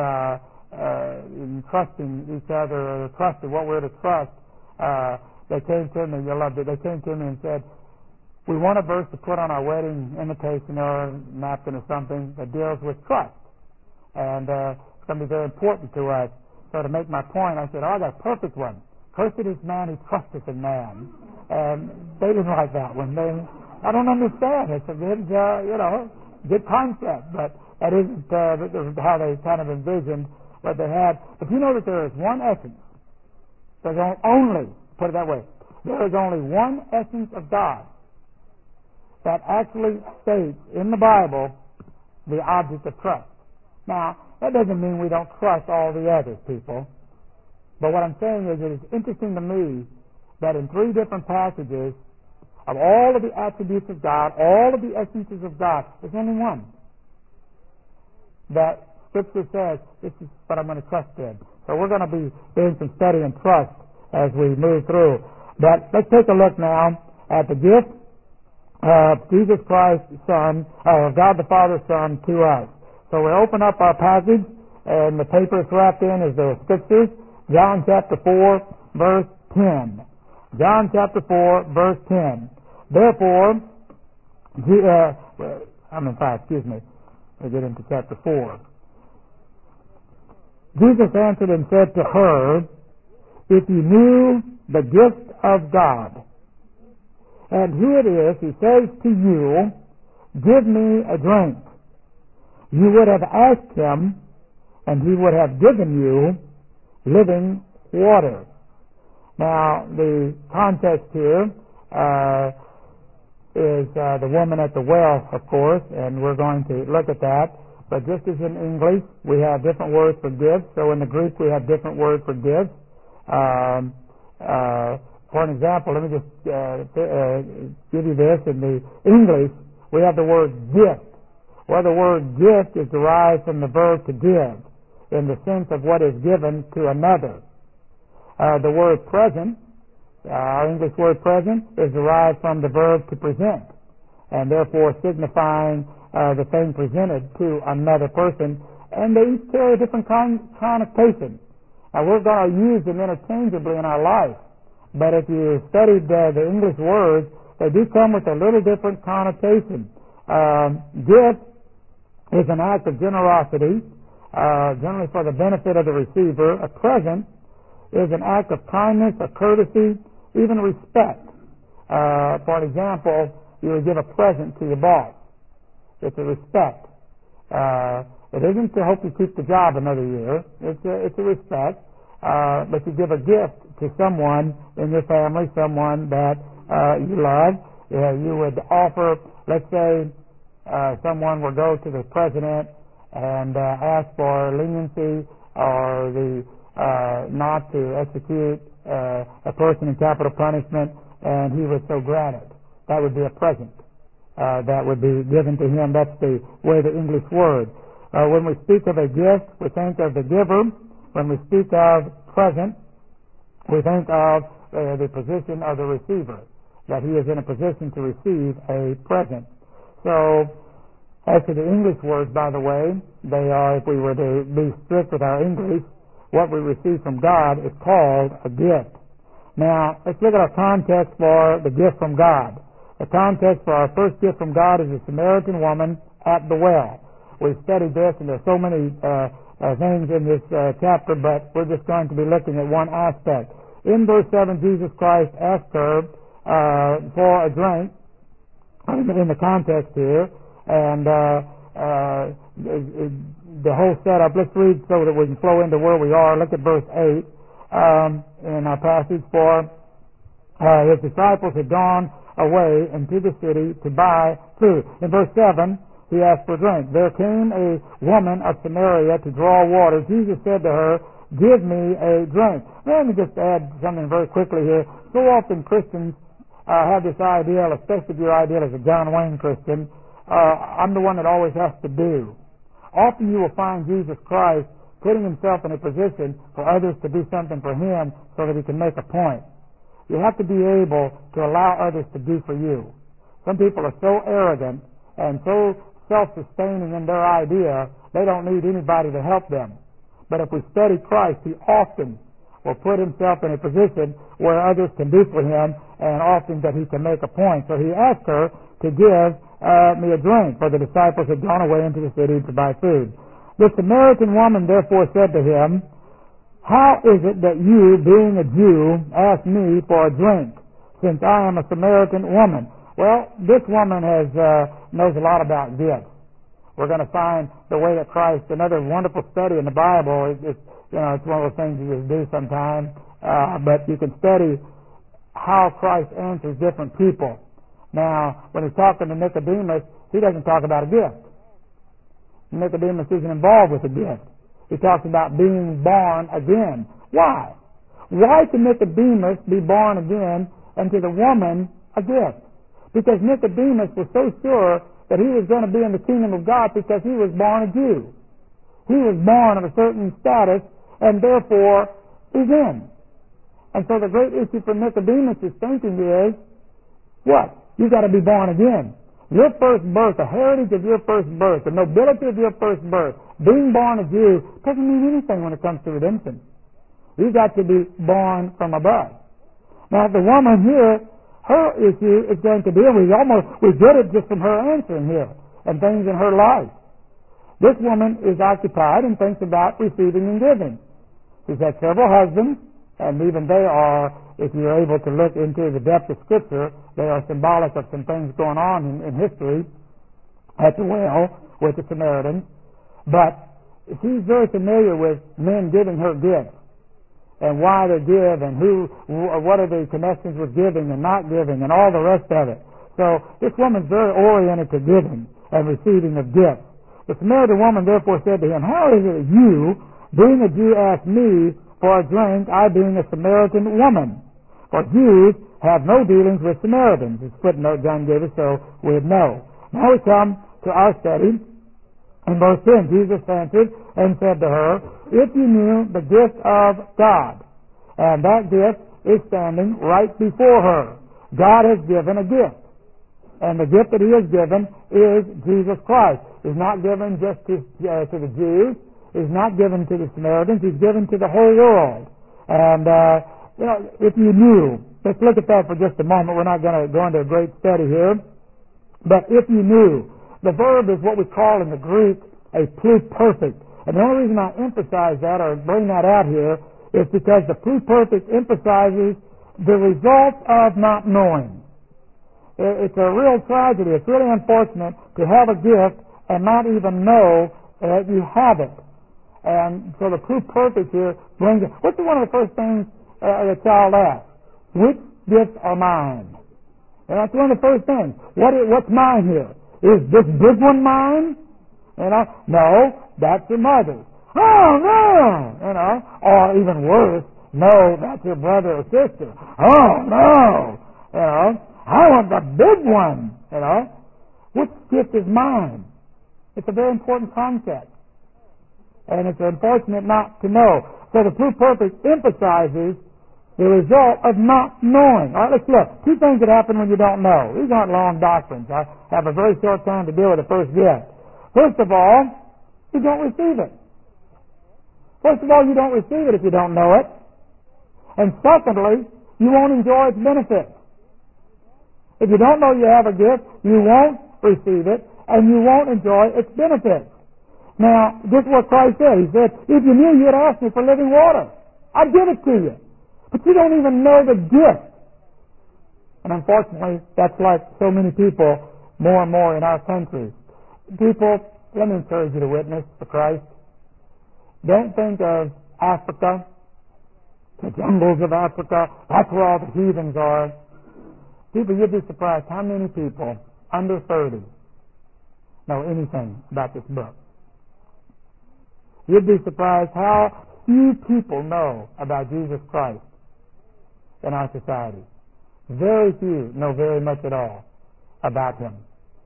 in trusting each other, or trusting what we're to trust. They came to me, you loved it, they came to me and said, we want a verse to put on our wedding invitation or napkin or something that deals with trust. And it's going to be very important to us. So to make my point, I said, I got a perfect one. Cursed is man who trusteth in man. And they didn't like that one. I don't understand. It's a good, good concept, but that isn't how they kind of envisioned what they had. But you know that there is one essence. There's only, put it that way, there is only one essence of God that actually states in the Bible the object of trust. Now, that doesn't mean we don't trust all the others, people. But what I'm saying is it is interesting to me that in 3 different passages of all of the attributes of God, all of the essences of God, there's only one that Scripture says this is what I'm going to trust in. So we're going to be doing some study and trust as we move through. But let's take a look now at the gift of Jesus Christ, Son, God the Father, Son, to us. So we open up our passage, and the paper it's wrapped in is the Scriptures, John chapter 4, verse 10. John chapter 4, verse 10. Therefore, We'll get into chapter 4. Jesus answered and said to her, if you knew the gift of God, and who it is who says to you, give me a drink, you would have asked him, and he would have given you living water. Now, the context here is the woman at the well, of course, and we're going to look at that. But just as in English, we have different words for give, so in the Greek we have different words for give. For an example, let me just give you this. In the English, we have the word gift. Well, the word gift is derived from the verb to give, in the sense of what is given to another. The word present, our English word present, is derived from the verb to present, and therefore signifying the thing presented to another person, and they each carry a different connotation. Now, we're going to use them interchangeably in our life, but if you studied the English words, they do come with a little different connotation. Gift is an act of generosity, generally for the benefit of the receiver. A present is an act of kindness, a courtesy, even respect. For example, you would give a present to your boss. It's a respect. It isn't to hope you keep the job another year. It's a respect. But you give a gift to someone in your family, someone that you love. You would offer, let's say, someone will go to the president and ask for leniency or the not to execute a person in capital punishment, and he would so grant it. That would be a present that would be given to him. That's the way the English word. When we speak of a gift, we think of the giver. When we speak of present, we think of the position of the receiver, that he is in a position to receive a present. So, as to the English words, by the way, they are, if we were to be strict with our English, what we receive from God is called a gift. Now, let's look at our context for the gift from God. The context for our first gift from God is the Samaritan woman at the well. We've studied this, and there's so many things in this chapter, but we're just going to be looking at one aspect. In verse 7, Jesus Christ asked her for a drink, in the context here, and the whole setup. Let's read so that we can flow into where we are. Look at verse 8 in our passage. For his disciples had gone away into the city to buy food. In verse 7, he asked for drink. There came a woman of Samaria to draw water. Jesus said to her, give me a drink. Let me just add something very quickly here. So often Christians have this ideal, especially if your ideal is a John Wayne Christian, I'm the one that always has to do. Often you will find Jesus Christ putting himself in a position for others to do something for him so that he can make a point. You have to be able to allow others to do for you. Some people are so arrogant and so self-sustaining in their idea, they don't need anybody to help them. But if we study Christ, he often will put himself in a position where others can do for him, and often that he can make a point. So he asked her to give me a drink, for the disciples had gone away into the city to buy food. The Samaritan woman therefore said to him, how is it that you, being a Jew, ask me for a drink, since I am a Samaritan woman? Well, this woman knows a lot about gifts. We're going to find the way that Christ, another wonderful study in the Bible, it's one of those things you just do sometimes, but you can study how Christ answers different people. Now, when he's talking to Nicodemus, he doesn't talk about a gift. Nicodemus isn't involved with a gift. He talks about being born again. Why? Why can Nicodemus be born again and to the woman a gift? Because Nicodemus was so sure that he was going to be in the kingdom of God because he was born a Jew. He was born of a certain status and therefore is in. And so the great issue for Nicodemus is thinking is, what? You've got to be born again. Your first birth, the heritage of your first birth, the nobility of your first birth, being born a Jew, doesn't mean anything when it comes to redemption. You've got to be born from above. Now, the woman here, her issue is going to be, we get it just from her answering here and things in her life. This woman is occupied and thinks about receiving and giving. She's had several husbands, and even they are, if you're able to look into the depth of Scripture, they are symbolic of some things going on in history at the well with the Samaritans. But she's very familiar with men giving her gifts and why they give and what are the connections with giving and not giving and all the rest of it. So this woman's very oriented to giving and receiving of gifts. The Samaritan woman therefore said to him, how is it that you, being a Jew, ask me for a drink, I being a Samaritan woman? For Jews have no dealings with Samaritans. It's a footnote John gave us so we'd know. Now we come to our study. In verse 10, Jesus answered and said to her, if you knew the gift of God, and that gift is standing right before her. God has given a gift. And the gift that He has given is Jesus Christ. He's not given just to the Jews. He's not given to the Samaritans. He's given to the whole world. And, if you knew, let's look at that for just a moment. We're not going to go into a great study here. But if you knew, the verb is what we call in the Greek a pluperfect. And the only reason I emphasize that or bring that out here is because the pluperfect emphasizes the result of not knowing. It's a real tragedy. It's really unfortunate to have a gift and not even know that you have it. And so the pluperfect here brings it. What's one of the first things a child asks? Which gifts are mine? And that's one of the first things. What's mine here? Is this big one mine? No, that's your mother's. Oh, no! Or even worse, no, that's your brother or sister. Oh, no! I want the big one, Which gift is mine? It's a very important concept. And it's unfortunate not to know. So the pluperfect emphasizes the result of not knowing. All right, let's look. Two things that happen when you don't know. These aren't long doctrines. I have a very short time to deal with the first gift. First of all, you don't receive it. First of all, you don't receive it if you don't know it. And secondly, you won't enjoy its benefits. If you don't know you have a gift, you won't receive it, and you won't enjoy its benefits. Now, this is what Christ said. He said, if you knew, you'd ask me for living water. I'd give it to you. But you don't even know the gift. And unfortunately, that's like so many people more and more in our country. People, let me encourage you to witness for Christ. Don't think of Africa, the jungles of Africa. That's where all the heathens are. People, you'd be surprised how many people under 30 know anything about this book. You'd be surprised how few people know about Jesus Christ in our society. Very few know very much at all about Him.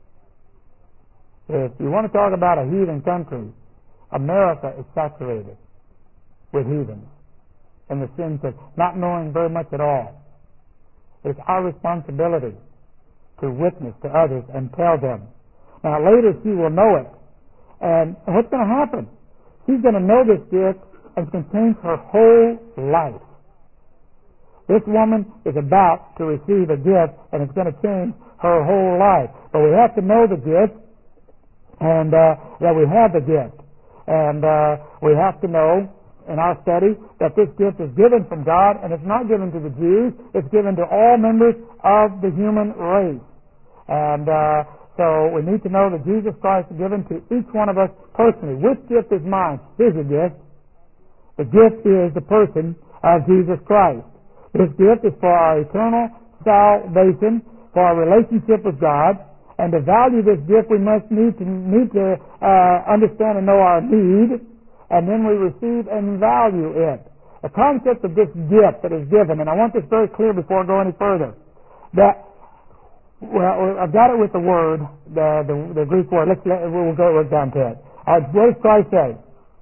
If you want to talk about a heathen country, America is saturated with heathens in the sense of not knowing very much at all. It's our responsibility to witness to others and tell them. Now later she will know it. And what's going to happen? She's going to know this gift and can change her whole life. This woman is about to receive a gift and it's going to change her whole life. But we have to know the gift and that we have the gift. And we have to know in our study that this gift is given from God, and it's not given to the Jews, it's given to all members of the human race. And so we need to know that Jesus Christ is given to each one of us personally. Which gift is mine? Here's a gift. The gift is the person of Jesus Christ. This gift is for our eternal salvation, for our relationship with God, and to value this gift we must need to understand and know our need, and then we receive and value it. The concept of this gift that is given, and I want this very clear before I go any further, that, well, I've got it with the word, the Greek word. We'll go down to it. What does Christ say?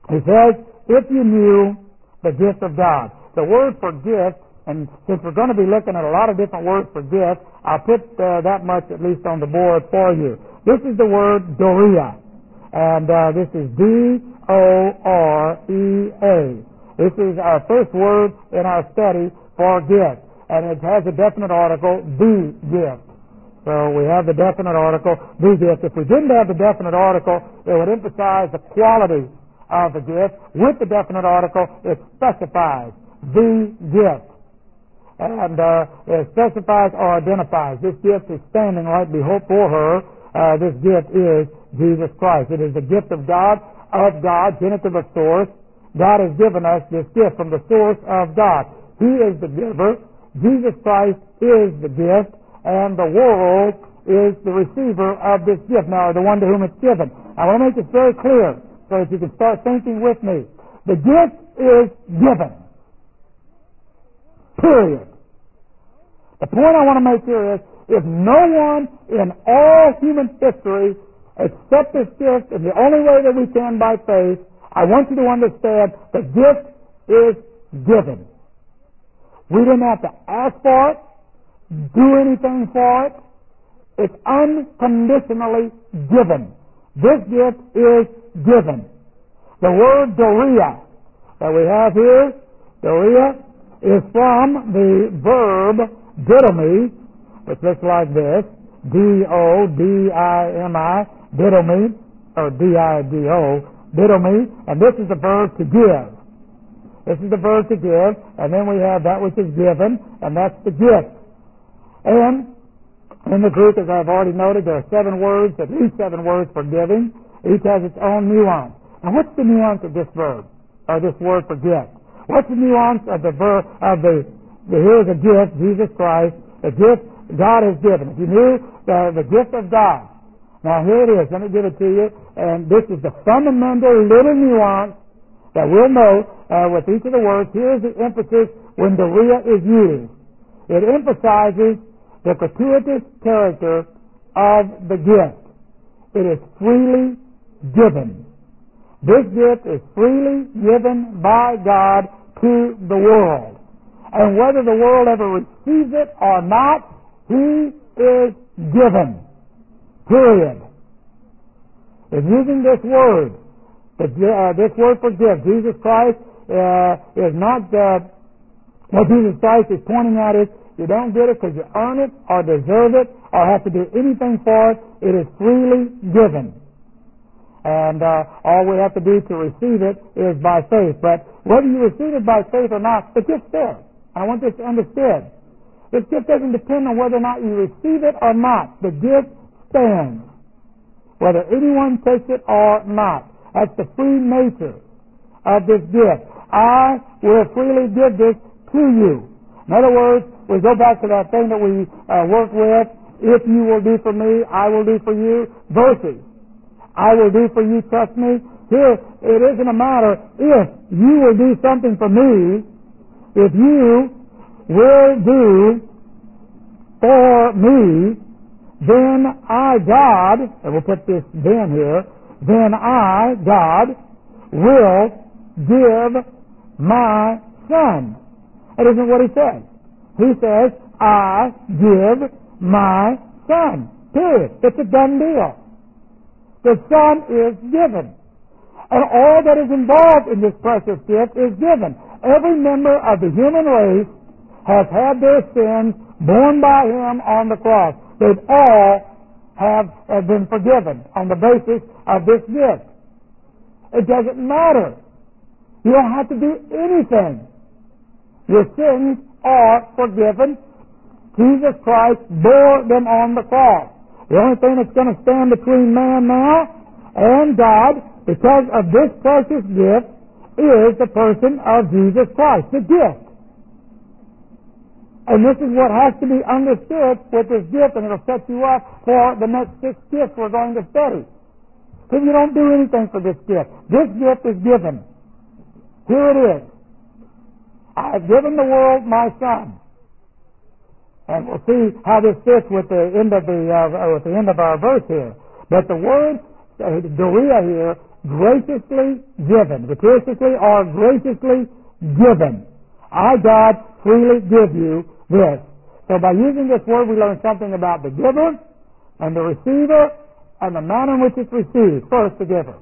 He says, if you knew the gift of God. The word for gift, and since we're going to be looking at a lot of different words for gift, I'll put that much at least on the board for you. This is the word dorea, and this is D-O-R-E-A. This is our first word in our study for gift, and it has a definite article, the gift. So we have the definite article, the gift. If we didn't have the definite article, it would emphasize the quality of the gift. With the definite article, it specifies the gift. And it specifies or identifies. This gift is standing right before her. This gift is Jesus Christ. It is the gift of God, genitive of source. God has given us this gift from the source of God. He is the giver. Jesus Christ is the gift. And the world is the receiver of this gift. Now, the one to whom it's given. I want to make this very clear so that you can start thinking with me. The gift is given. Period. The point I want to make here is, if no one in all human history accepts this gift in the only way that we can by faith, I want you to understand the gift is given. We didn't have to ask for it, do anything for it. It's unconditionally given. This gift is given. The word dorea that we have here, dorea, is from the verb didomi, which looks like this, D-O-D-I-M-I, didomi, or D-I-D-O, didomi, and this is the verb to give. This is the verb to give, and then we have that which is given, and that's the gift. And in the Greek, as I've already noted, there are 7 words, at least 7 words for giving. Each has its own nuance. Now, what's the nuance of this verb, or this word for gift? What's the nuance of the verb, here's a gift, Jesus Christ, the gift God has given. If you knew the gift of God. Now, here it is. Let me give it to you. And this is the fundamental little nuance that we'll know with each of the words. Here's the emphasis when dorea is used. It emphasizes the gratuitous character of the gift. It is freely given. This gift is freely given by God to the world. And whether the world ever receives it or not, He is given. Period. In using this word, this word for gift, Jesus Christ is not what Jesus Christ is pointing at is, you don't get it because you earn it or deserve it or have to do anything for it. It is freely given. And all we have to do to receive it is by faith. But whether you receive it by faith or not, the gift's there. I want this understood. This gift doesn't depend on whether or not you receive it or not. The gift stands, whether anyone takes it or not. That's the free nature of this gift. I will freely give this to you. In other words, we go back to that thing that we work with. If you will do for me, I will do for you. Versus, I will do for you, trust me. Here, it isn't a matter if you will do something for me. If you will do for me, then I, God, and we'll put this then here, then I, God, will give my Son. That isn't what He says. He says, I give my Son. Period. It's a done deal. The Son is given. And all that is involved in this precious gift is given. Every member of the human race has had their sins borne by Him on the cross. They've all have been forgiven on the basis of this gift. It doesn't matter. You don't have to do anything. Your sins are forgiven. Jesus Christ bore them on the cross. The only thing that's going to stand between man now and God, because of this precious gift, is the person of Jesus Christ, the gift. And this is what has to be understood with this gift, and it'll set you up for the next 6 gifts we're going to study. If you don't do anything for this gift is given. Here it is. I have given the world my Son. And we'll see how this fits with the end of our verse here. But the word dorea here graciously given. Graciously or graciously given. I, God, freely give you this. So by using this word, we learn something about the giver and the receiver and the manner in which it's received. First, the giver.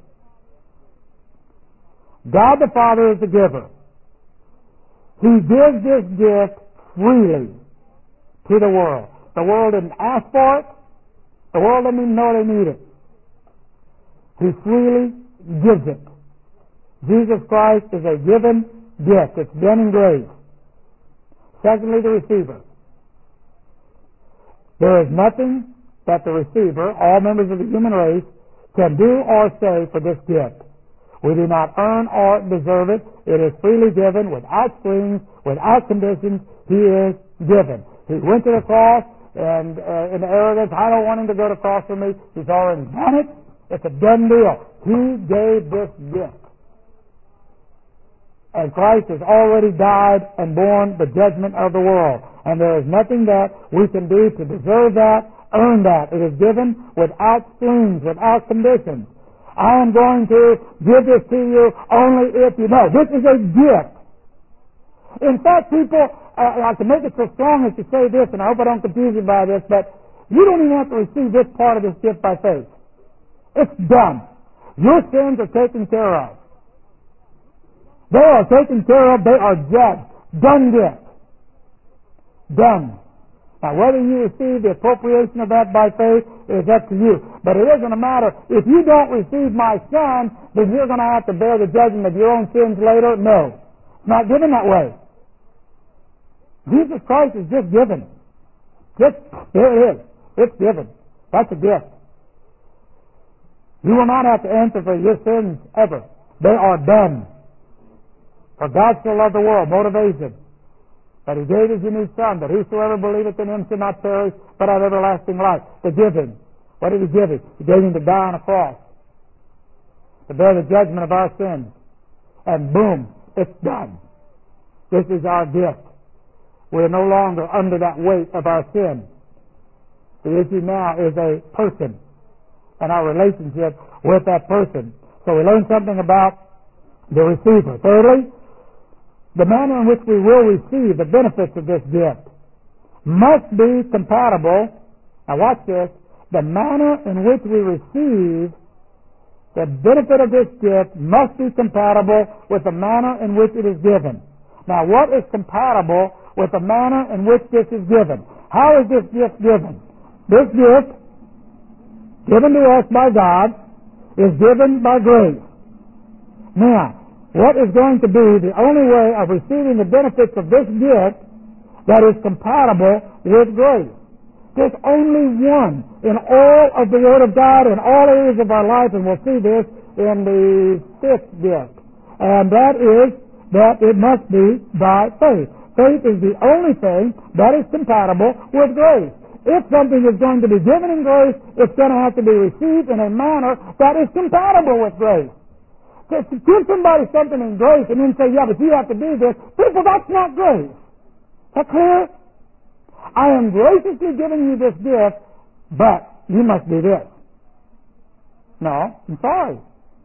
God the Father is the giver. He gives this gift freely to the world. The world didn't ask for it. The world didn't even know they need it. He freely gives it. Jesus Christ is a given gift. It's been engraved. Secondly, the receiver. There is nothing that the receiver, all members of the human race, can do or say for this gift. We do not earn or deserve it. It is freely given, without strings, without conditions. He is given. He went to the cross, and in the arrogance, I don't want him to go to the cross for me. He's already done it. It's a done deal. He gave this gift. And Christ has already died and borne the judgment of the world. And there is nothing that we can do to deserve that, earn that. It is given without strings, without conditions. I am going to give this to you only if you know. This is a gift. In fact, people like to make it so strong as to say this, and I hope I don't confuse you by this, but you don't even have to receive this part of this gift by faith. It's done. Your sins are taken care of. They are taken care of. They are judged. Done gift. Done. Now, whether you receive the appropriation of that by faith is up to you. But it isn't a matter, if you don't receive my Son, then you're going to have to bear the judgment of your own sins later. No. It's not given that way. Jesus Christ is just given. Just, there it is. It's given. That's a gift. You will not have to answer for your sins ever. They are done. For God so loved the world, motivation, that He gave His unique Son, that whosoever believeth in Him should not perish, but have everlasting life. To give Him. What did He give Him? He gave Him to die on a cross, to bear the judgment of our sins. And boom, it's done. This is our gift. We are no longer under that weight of our sin. The issue now is a person and our relationship with that person. So we learn something about the receiver. Thirdly, the manner in which we will receive the benefits of this gift must be compatible. Now watch this. The manner in which we receive the benefit of this gift must be compatible with the manner in which it is given. Now what is compatible with the manner in which this is given? How is this gift given? This gift, given to us by God, is given by grace. Now, what is going to be the only way of receiving the benefits of this gift that is compatible with grace? There's only one in all of the Word of God in all areas of our life, and we'll see this in the fifth gift. And that is that it must be by faith. Faith is the only thing that is compatible with grace. If something is going to be given in grace, it's going to have to be received in a manner that is compatible with grace. To give somebody something in grace and then say, yeah, but you have to do this, people, that's not grace. Is that clear? I am graciously giving you this gift, but you must do this. No, I'm sorry.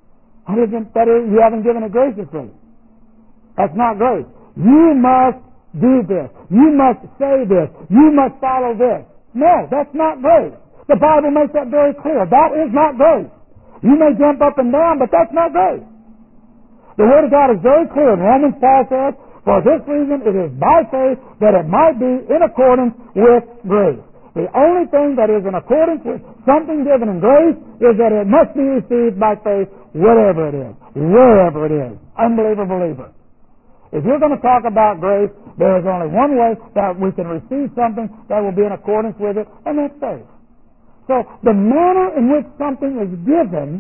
You haven't given it graciously. That's not grace. You must do this. You must say this. You must follow this. No, that's not grace. The Bible makes that very clear. That is not grace. You may jump up and down, but that's not grace. The Word of God is very clear. In Romans, Paul says, for this reason it is by faith that it might be in accordance with grace. The only thing that is in accordance with something given in grace is that it must be received by faith, whatever it is, wherever it is, unbeliever, believer. If you're going to talk about grace, there is only one way that we can receive something that will be in accordance with it, and that's faith. So the manner in which something is given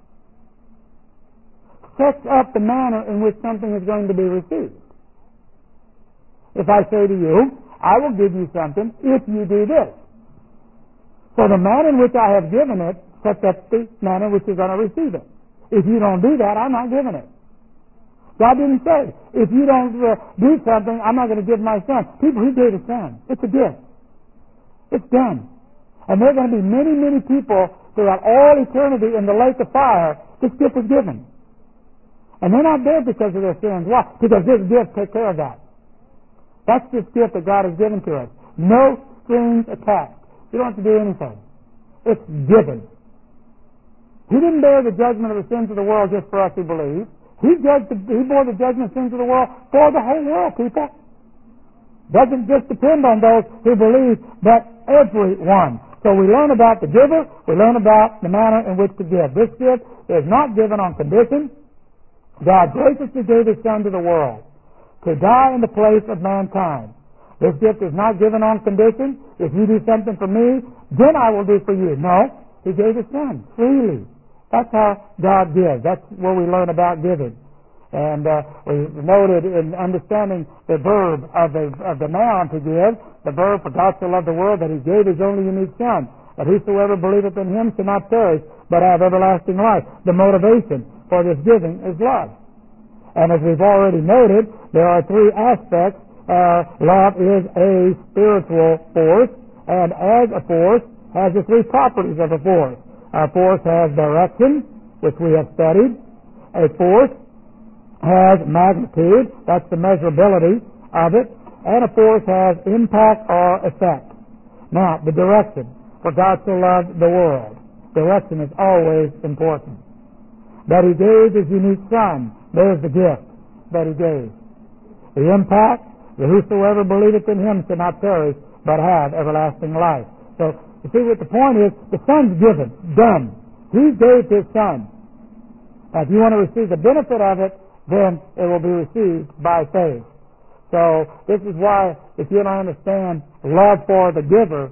sets up the manner in which something is going to be received. If I say to you, I will give you something if you do this. So the manner in which I have given it sets up the manner in which you're going to receive it. If you don't do that, I'm not giving it. God didn't say, if you don't do something, I'm not going to give my Son. People, He gave His Son. It's a gift. It's done. And there are going to be many, many people throughout all eternity in the lake of fire This gift was given. And they're not dead because of their sins. Why? Because this gift takes care of that. That's this gift that God has given to us. No strings attached. You don't have to do anything. It's given. He didn't bear the judgment of the sins of the world just for us who believe. He bore the judgment of sins of the world for the whole world, people. Doesn't just depend on those who believe, but everyone. So we learn about the giver, we learn about the manner in which to give. This gift is not given on condition. God graciously gave His Son to the world to die in the place of mankind. This gift is not given on condition. If you do something for me, then I will do for you. No, He gave His Son freely. That's how God gives. That's where we learn about giving. And we noted in understanding the verb of the noun to give, the verb for God so loved the world that He gave His only unique Son, that whosoever believeth in Him shall not perish, but have everlasting life. The motivation for this giving is love. And as we've already noted, there are three aspects. Love is a spiritual force, and as a force, has the three properties of a force. A force has direction, which we have studied. A force has magnitude, that's the measurability of it, and a force has impact or effect. Now, the direction, for God so loved the world. Direction is always important. That He gave His unique Son, there's the gift that He gave. The impact, that whosoever believeth in Him shall not perish, but have everlasting life. So, you see what the point is? The Son's given, done. He gave His Son. Now, if you want to receive the benefit of it, then it will be received by faith. So this is why, if you don't understand, love for the giver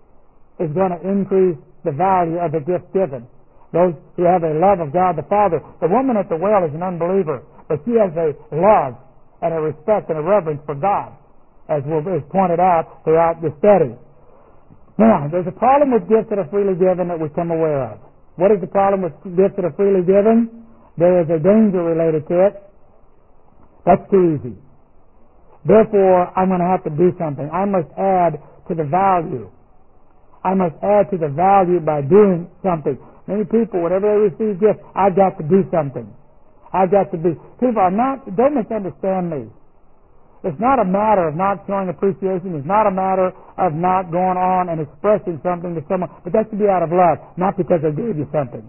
is going to increase the value of the gift given. Those who have a love of God the Father. The woman at the well is an unbeliever, but she has a love and a respect and a reverence for God, as is pointed out throughout the study. Now, there's a problem with gifts that are freely given that we come aware of. What is the problem with gifts that are freely given? There is a danger related to it. That's too easy. Therefore, I'm going to have to do something. I must add to the value. I must add to the value by doing something. Many people, whenever they receive gifts, I've got to do something. I've got to do. People are not, don't misunderstand me. It's not a matter of not showing appreciation. It's not a matter of not going on and expressing something to someone. But that's to be out of love, not because they gave you something.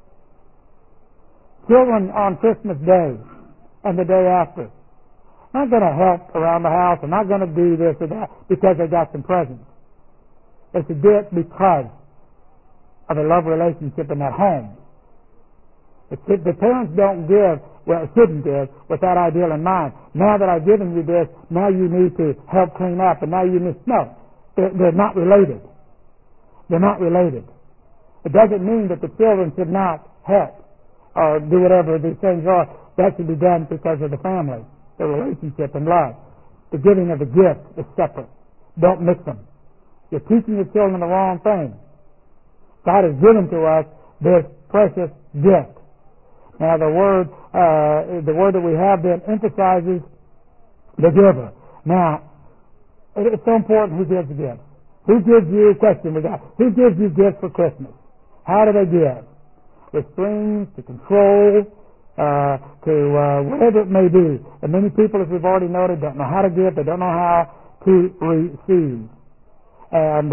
Children on Christmas Day and the day after, I'm not going to help around the house. I'm not going to do this or that because they got some presents. It's to do it because of a love relationship in that home. The parents don't give, well, shouldn't give, with that ideal in mind. Now that I've given you this, now you need to help clean up, and now you need... No, they're not related. They're not related. It doesn't mean that the children should not help or do whatever these things are. That should be done because of the family, the relationship, and love. The giving of the gift is separate. Don't mix them. You're teaching your children the wrong thing. God has given to us this precious gift. Now, the word that we have then emphasizes the giver. Now, it's so important who gives the gift. Who gives you, question we got, who gives you gifts for Christmas? How do they give? With strings, to control, to whatever it may be. And many people, as we've already noted, don't know how to give, they don't know how to receive. And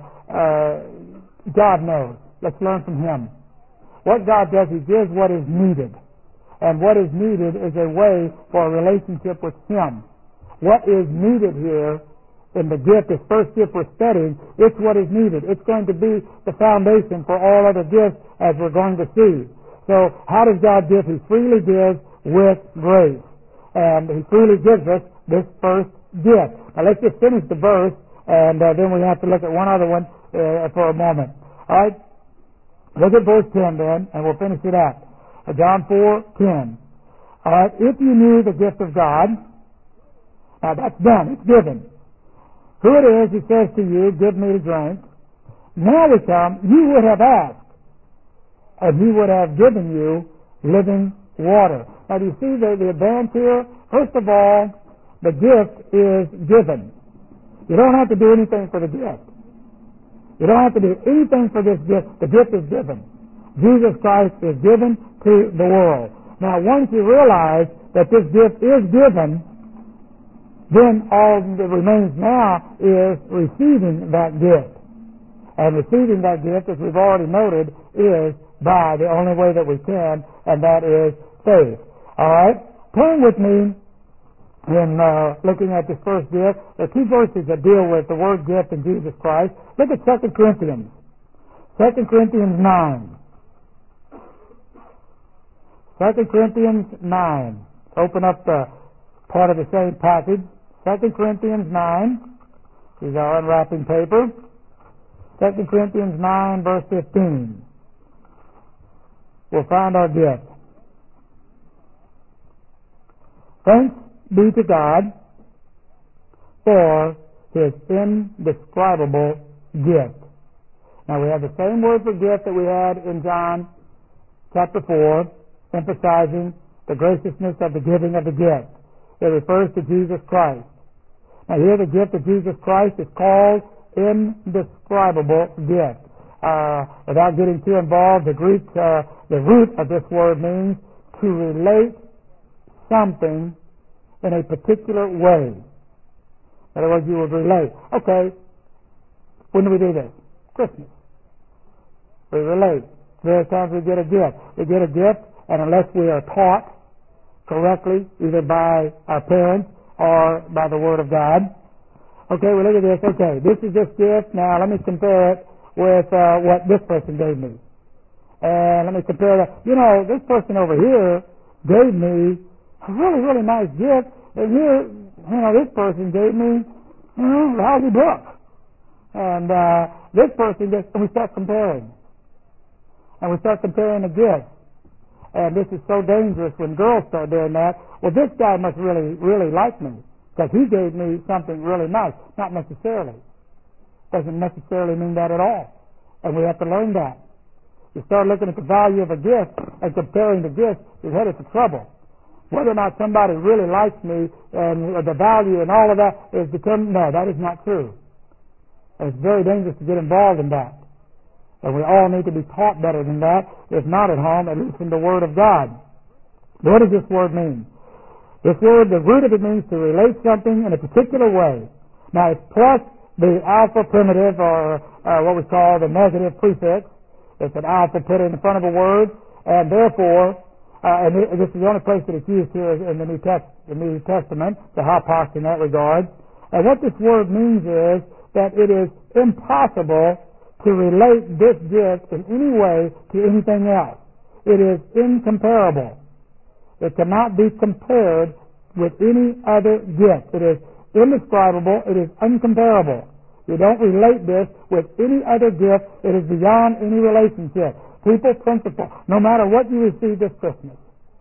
God knows. Let's learn from Him. What God does, He gives what is needed. And what is needed is a way for a relationship with Him. What is needed here in the gift, this first gift we're studying, it's what is needed. It's going to be the foundation for all other gifts, as we're going to see. So, how does God give? He freely gives with grace. And He freely gives us this first gift. Now, let's just finish the verse, and then we have to look at one other one for a moment. All right? Look at verse 10 then, and we'll finish it out. John 4:10. All right, if you knew the gift of God, now that's done, it's given. Who it is who says to you, give me to drink. Now we come, you would have asked, and He would have given you living water. Now do you see the advance here? First of all, the gift is given. You don't have to do anything for the gift. You don't have to do anything for this gift. The gift is given. Jesus Christ is given to the world. Now, once you realize that this gift is given, then all that remains now is receiving that gift. And receiving that gift, as we've already noted, is by the only way that we can, and that is faith. All right? Turn with me in looking at this first gift. There are two verses that deal with the word gift in Jesus Christ. Look at 2 Corinthians. 2 Corinthians 9. 2 Corinthians 9. Open up the part of the same passage. 2 Corinthians 9 is our unwrapping paper. 2 Corinthians 9, verse 15. We'll find our gift. Thanks be to God for His indescribable gift. Now we have the same word for gift that we had in John chapter 4, emphasizing the graciousness of the giving of the gift. It refers to Jesus Christ. Now here the gift of Jesus Christ is called indescribable gift. Without getting too involved, the Greek, the root of this word means to relate something in a particular way. In other words, you would relate. Okay, when do we do this? Christmas. We relate. Various times we get a gift. We get a gift, and unless we are taught correctly, either by our parents or by the Word of God. Okay, well, look at this. Okay, this is this gift. Now, let me compare it with what this person gave me. And let me compare that. You know, this person over here gave me a really, really nice gift. And here, you know, this person gave me, you know, a lousy book. And this person just, and we start comparing. And we start comparing the gifts. And this is so dangerous when girls start doing that. Well, this guy must really, really like me because he gave me something really nice. Not necessarily. Doesn't necessarily mean that at all. And we have to learn that. You start looking at the value of a gift and comparing the gifts, you're headed for trouble. Whether or not somebody really likes me and the value and all of that is determined. No, that is not true. And it's very dangerous to get involved in that. And we all need to be taught better than that, if not at home, at least in the Word of God. What does this word mean? This word, the root of it means to relate something in a particular way. Now, it's plus the alpha primitive, or what we call the negative prefix. It's an alpha put in front of a word, and therefore, and this is the only place that it's used here in the New Testament, the hypos in that regard. And what this word means is that it is impossible to relate this gift in any way to anything else. It is incomparable. It cannot be compared with any other gift. It is indescribable. It is uncomparable. You don't relate this with any other gift. It is beyond any relationship. People, principle, no matter what you receive this Christmas.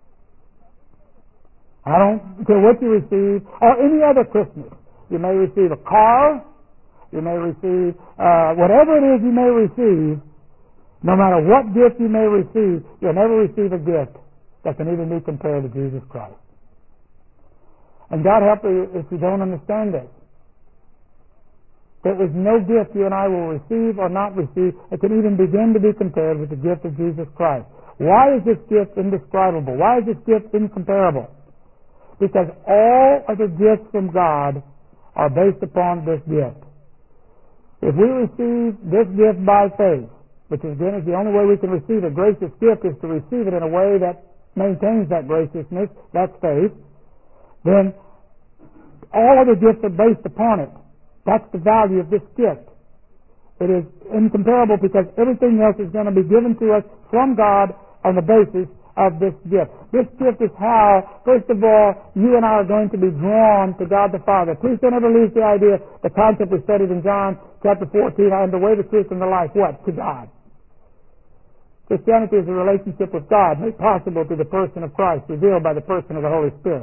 I don't care what you receive, or any other Christmas. You may receive a car. You may receive whatever it is you may receive. No matter what gift you may receive, you'll never receive a gift that can even be compared to Jesus Christ. And God help you if you don't understand this. There is no gift you and I will receive or not receive that can even begin to be compared with the gift of Jesus Christ. Why is this gift indescribable? Why is this gift incomparable? Because all of the gifts from God are based upon this gift. If we receive this gift by faith, which again is the only way we can receive a gracious gift is to receive it in a way that maintains that graciousness, that's faith, then all of the gifts are based upon it. That's the value of this gift. It is incomparable because everything else is going to be given to us from God on the basis of this gift. This gift is how, first of all, you and I are going to be drawn to God the Father. Please don't ever lose the idea, the concept we studied in John chapter 14, I am the way, the truth, and the life. What? To God. Christianity is a relationship with God made possible through the person of Christ, revealed by the person of the Holy Spirit.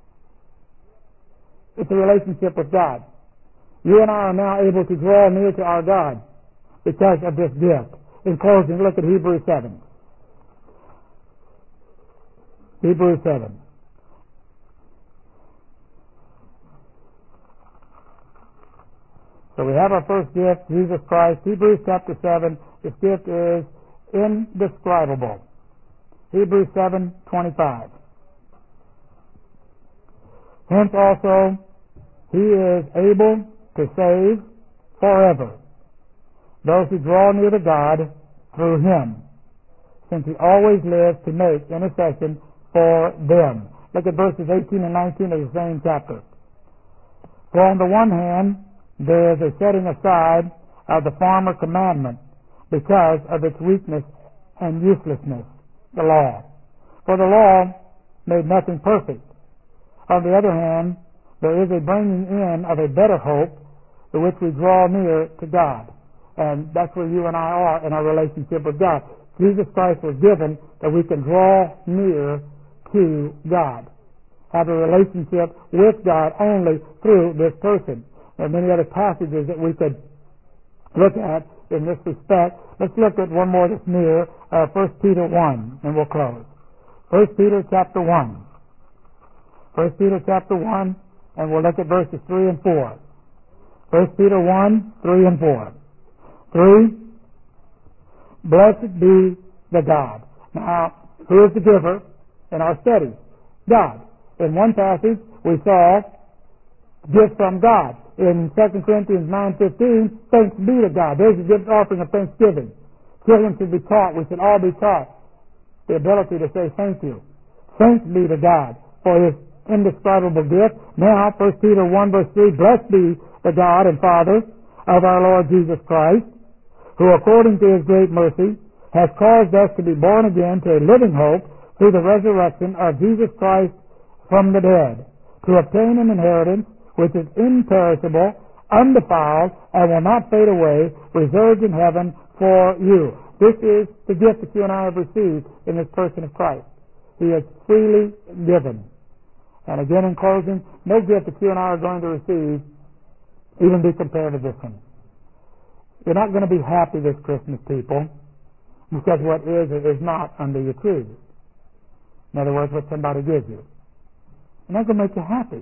It's a relationship with God. You and I are now able to draw near to our God because of this gift. In closing, look at Hebrews 7. Hebrews 7. So we have our first gift, Jesus Christ. Hebrews chapter 7. This gift is indescribable. Hebrews 7:25. Hence also he is able to save forever those who draw near to God through him, since he always lives to make intercession for them. Look at verses 18 and 19 of the same chapter. For on the one hand, there is a setting aside of the former commandment because of its weakness and uselessness, the law. For the law made nothing perfect. On the other hand, there is a bringing in of a better hope to which we draw near to God. And that's where you and I are in our relationship with God. Jesus Christ was given that we can draw near to God, have a relationship with God only through this person. There are many other passages that we could look at in this respect. Let's look at one more that's near, 1 Peter 1, and we'll close. 1 Peter chapter 1. 1 Peter chapter 1, and we'll look at verses 3 and 4. 1 Peter 1, 3 and 4. 3, blessed be the God. Now, who is the giver in our study? God. In one passage, we saw gift from God. In 2 Corinthians 9:15, thanks be to God. There's a gift offering of thanksgiving. Children should be taught. We should all be taught the ability to say thank you. Thanks be to God for his indescribable gift. Now, 1 Peter 1 verse 3, blessed be the God and Father of our Lord Jesus Christ, who according to his great mercy has caused us to be born again to a living hope through the resurrection of Jesus Christ from the dead, to obtain an inheritance which is imperishable, undefiled, and will not fade away, reserved in heaven for you. This is the gift that you and I have received in this person of Christ. He is freely given. And again, in closing, no gift that you and I are going to receive even be compared to this one. You're not going to be happy this Christmas, people, because what is not under your tree. In other words, what somebody gives you. And that's going to make you happy.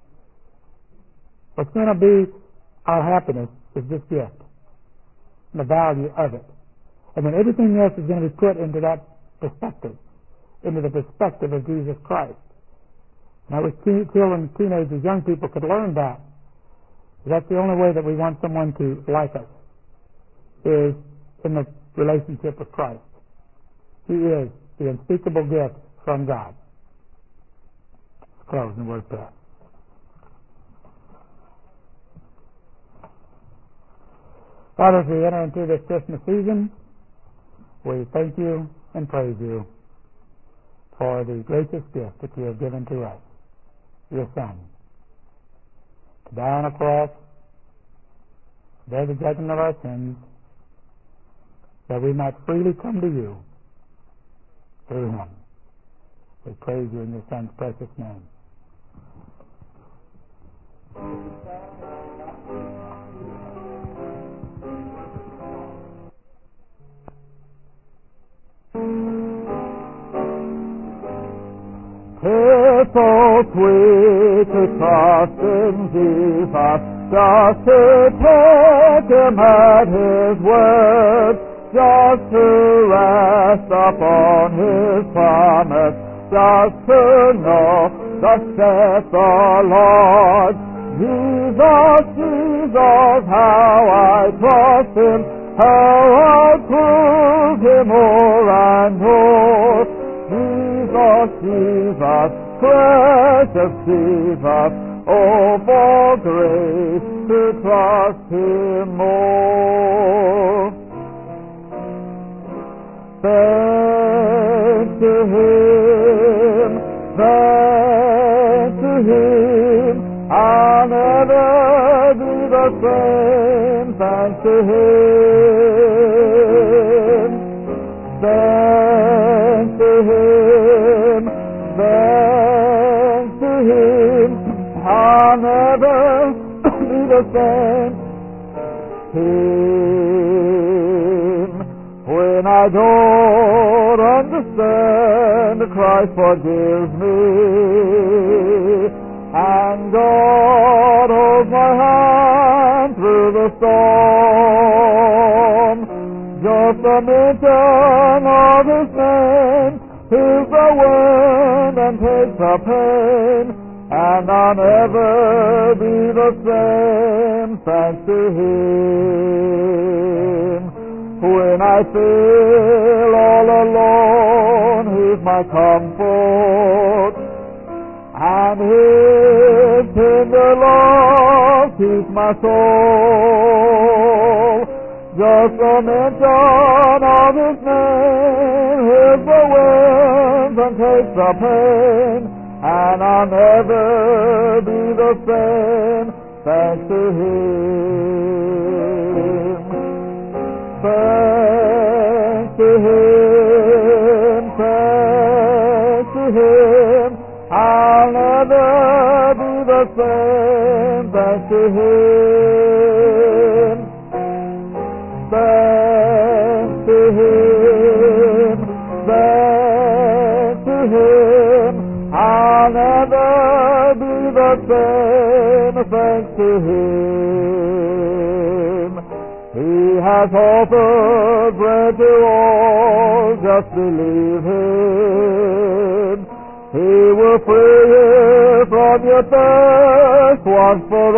What's going to be our happiness is this gift, and the value of it. And then everything else is going to be put into that perspective, into the perspective of Jesus Christ. Now, with children, teenagers, young people could learn that. That's the only way that we want someone to like us, is in the relationship with Christ. He is the unspeakable gift from God. Let's close in word prayer. Father, as we enter into this Christmas season, we thank you and praise you for the gracious gift that you have given to us, your Son, to die on a cross, to bear the judgment of our sins, that we might freely come to you through him. We praise you in your Son's precious name. It's so sweet to trust in Jesus, just to take him at his word, just to rest upon his promise, just to know thus saith the Lord. Jesus, Jesus, how I trust him, how I prove him more and more. Jesus, Jesus, precious Jesus, oh, for grace to trust him more. Thanks to him, thanks to him, I'll never be the same, thanks to him. Thanks to him, thanks to him, I'll never be the same. Him, when I don't understand, Christ forgives me, and God holds my hand through the storm. Just the mention of His name heals the wound and takes the pain, and I'll never be the same, thanks to Him. When I feel all alone, He's my comfort, and His tender love keeps my soul. Just a mention of His name heals the wounds and takes the pain, and I'll never be the same, thanks to Him. Thanks to Him, thanks to Him, I'll never be the same, thanks to Him. Thanks to Him, thanks to Him, I'll never be the same, thanks to Him. He has offered bread to all, just believe Him. He will free you from your thirst once for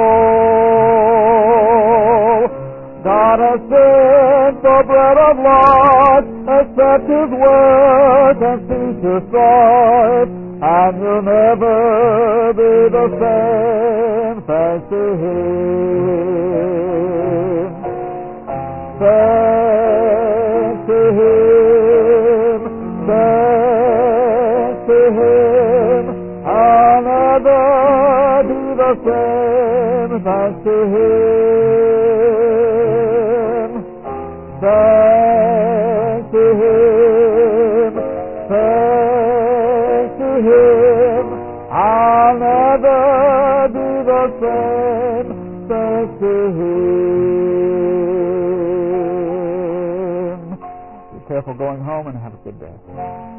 all. God has sent the bread of life, accept His word and cease to strive, and you'll never be the same, thanks to Him. Thanks to Him, thanks to Him, I'll never be the same, thanks to Him. Thanks to Him, thanks to Him, I'll never be the same, thanks to Him. Be careful going home, and have a good day.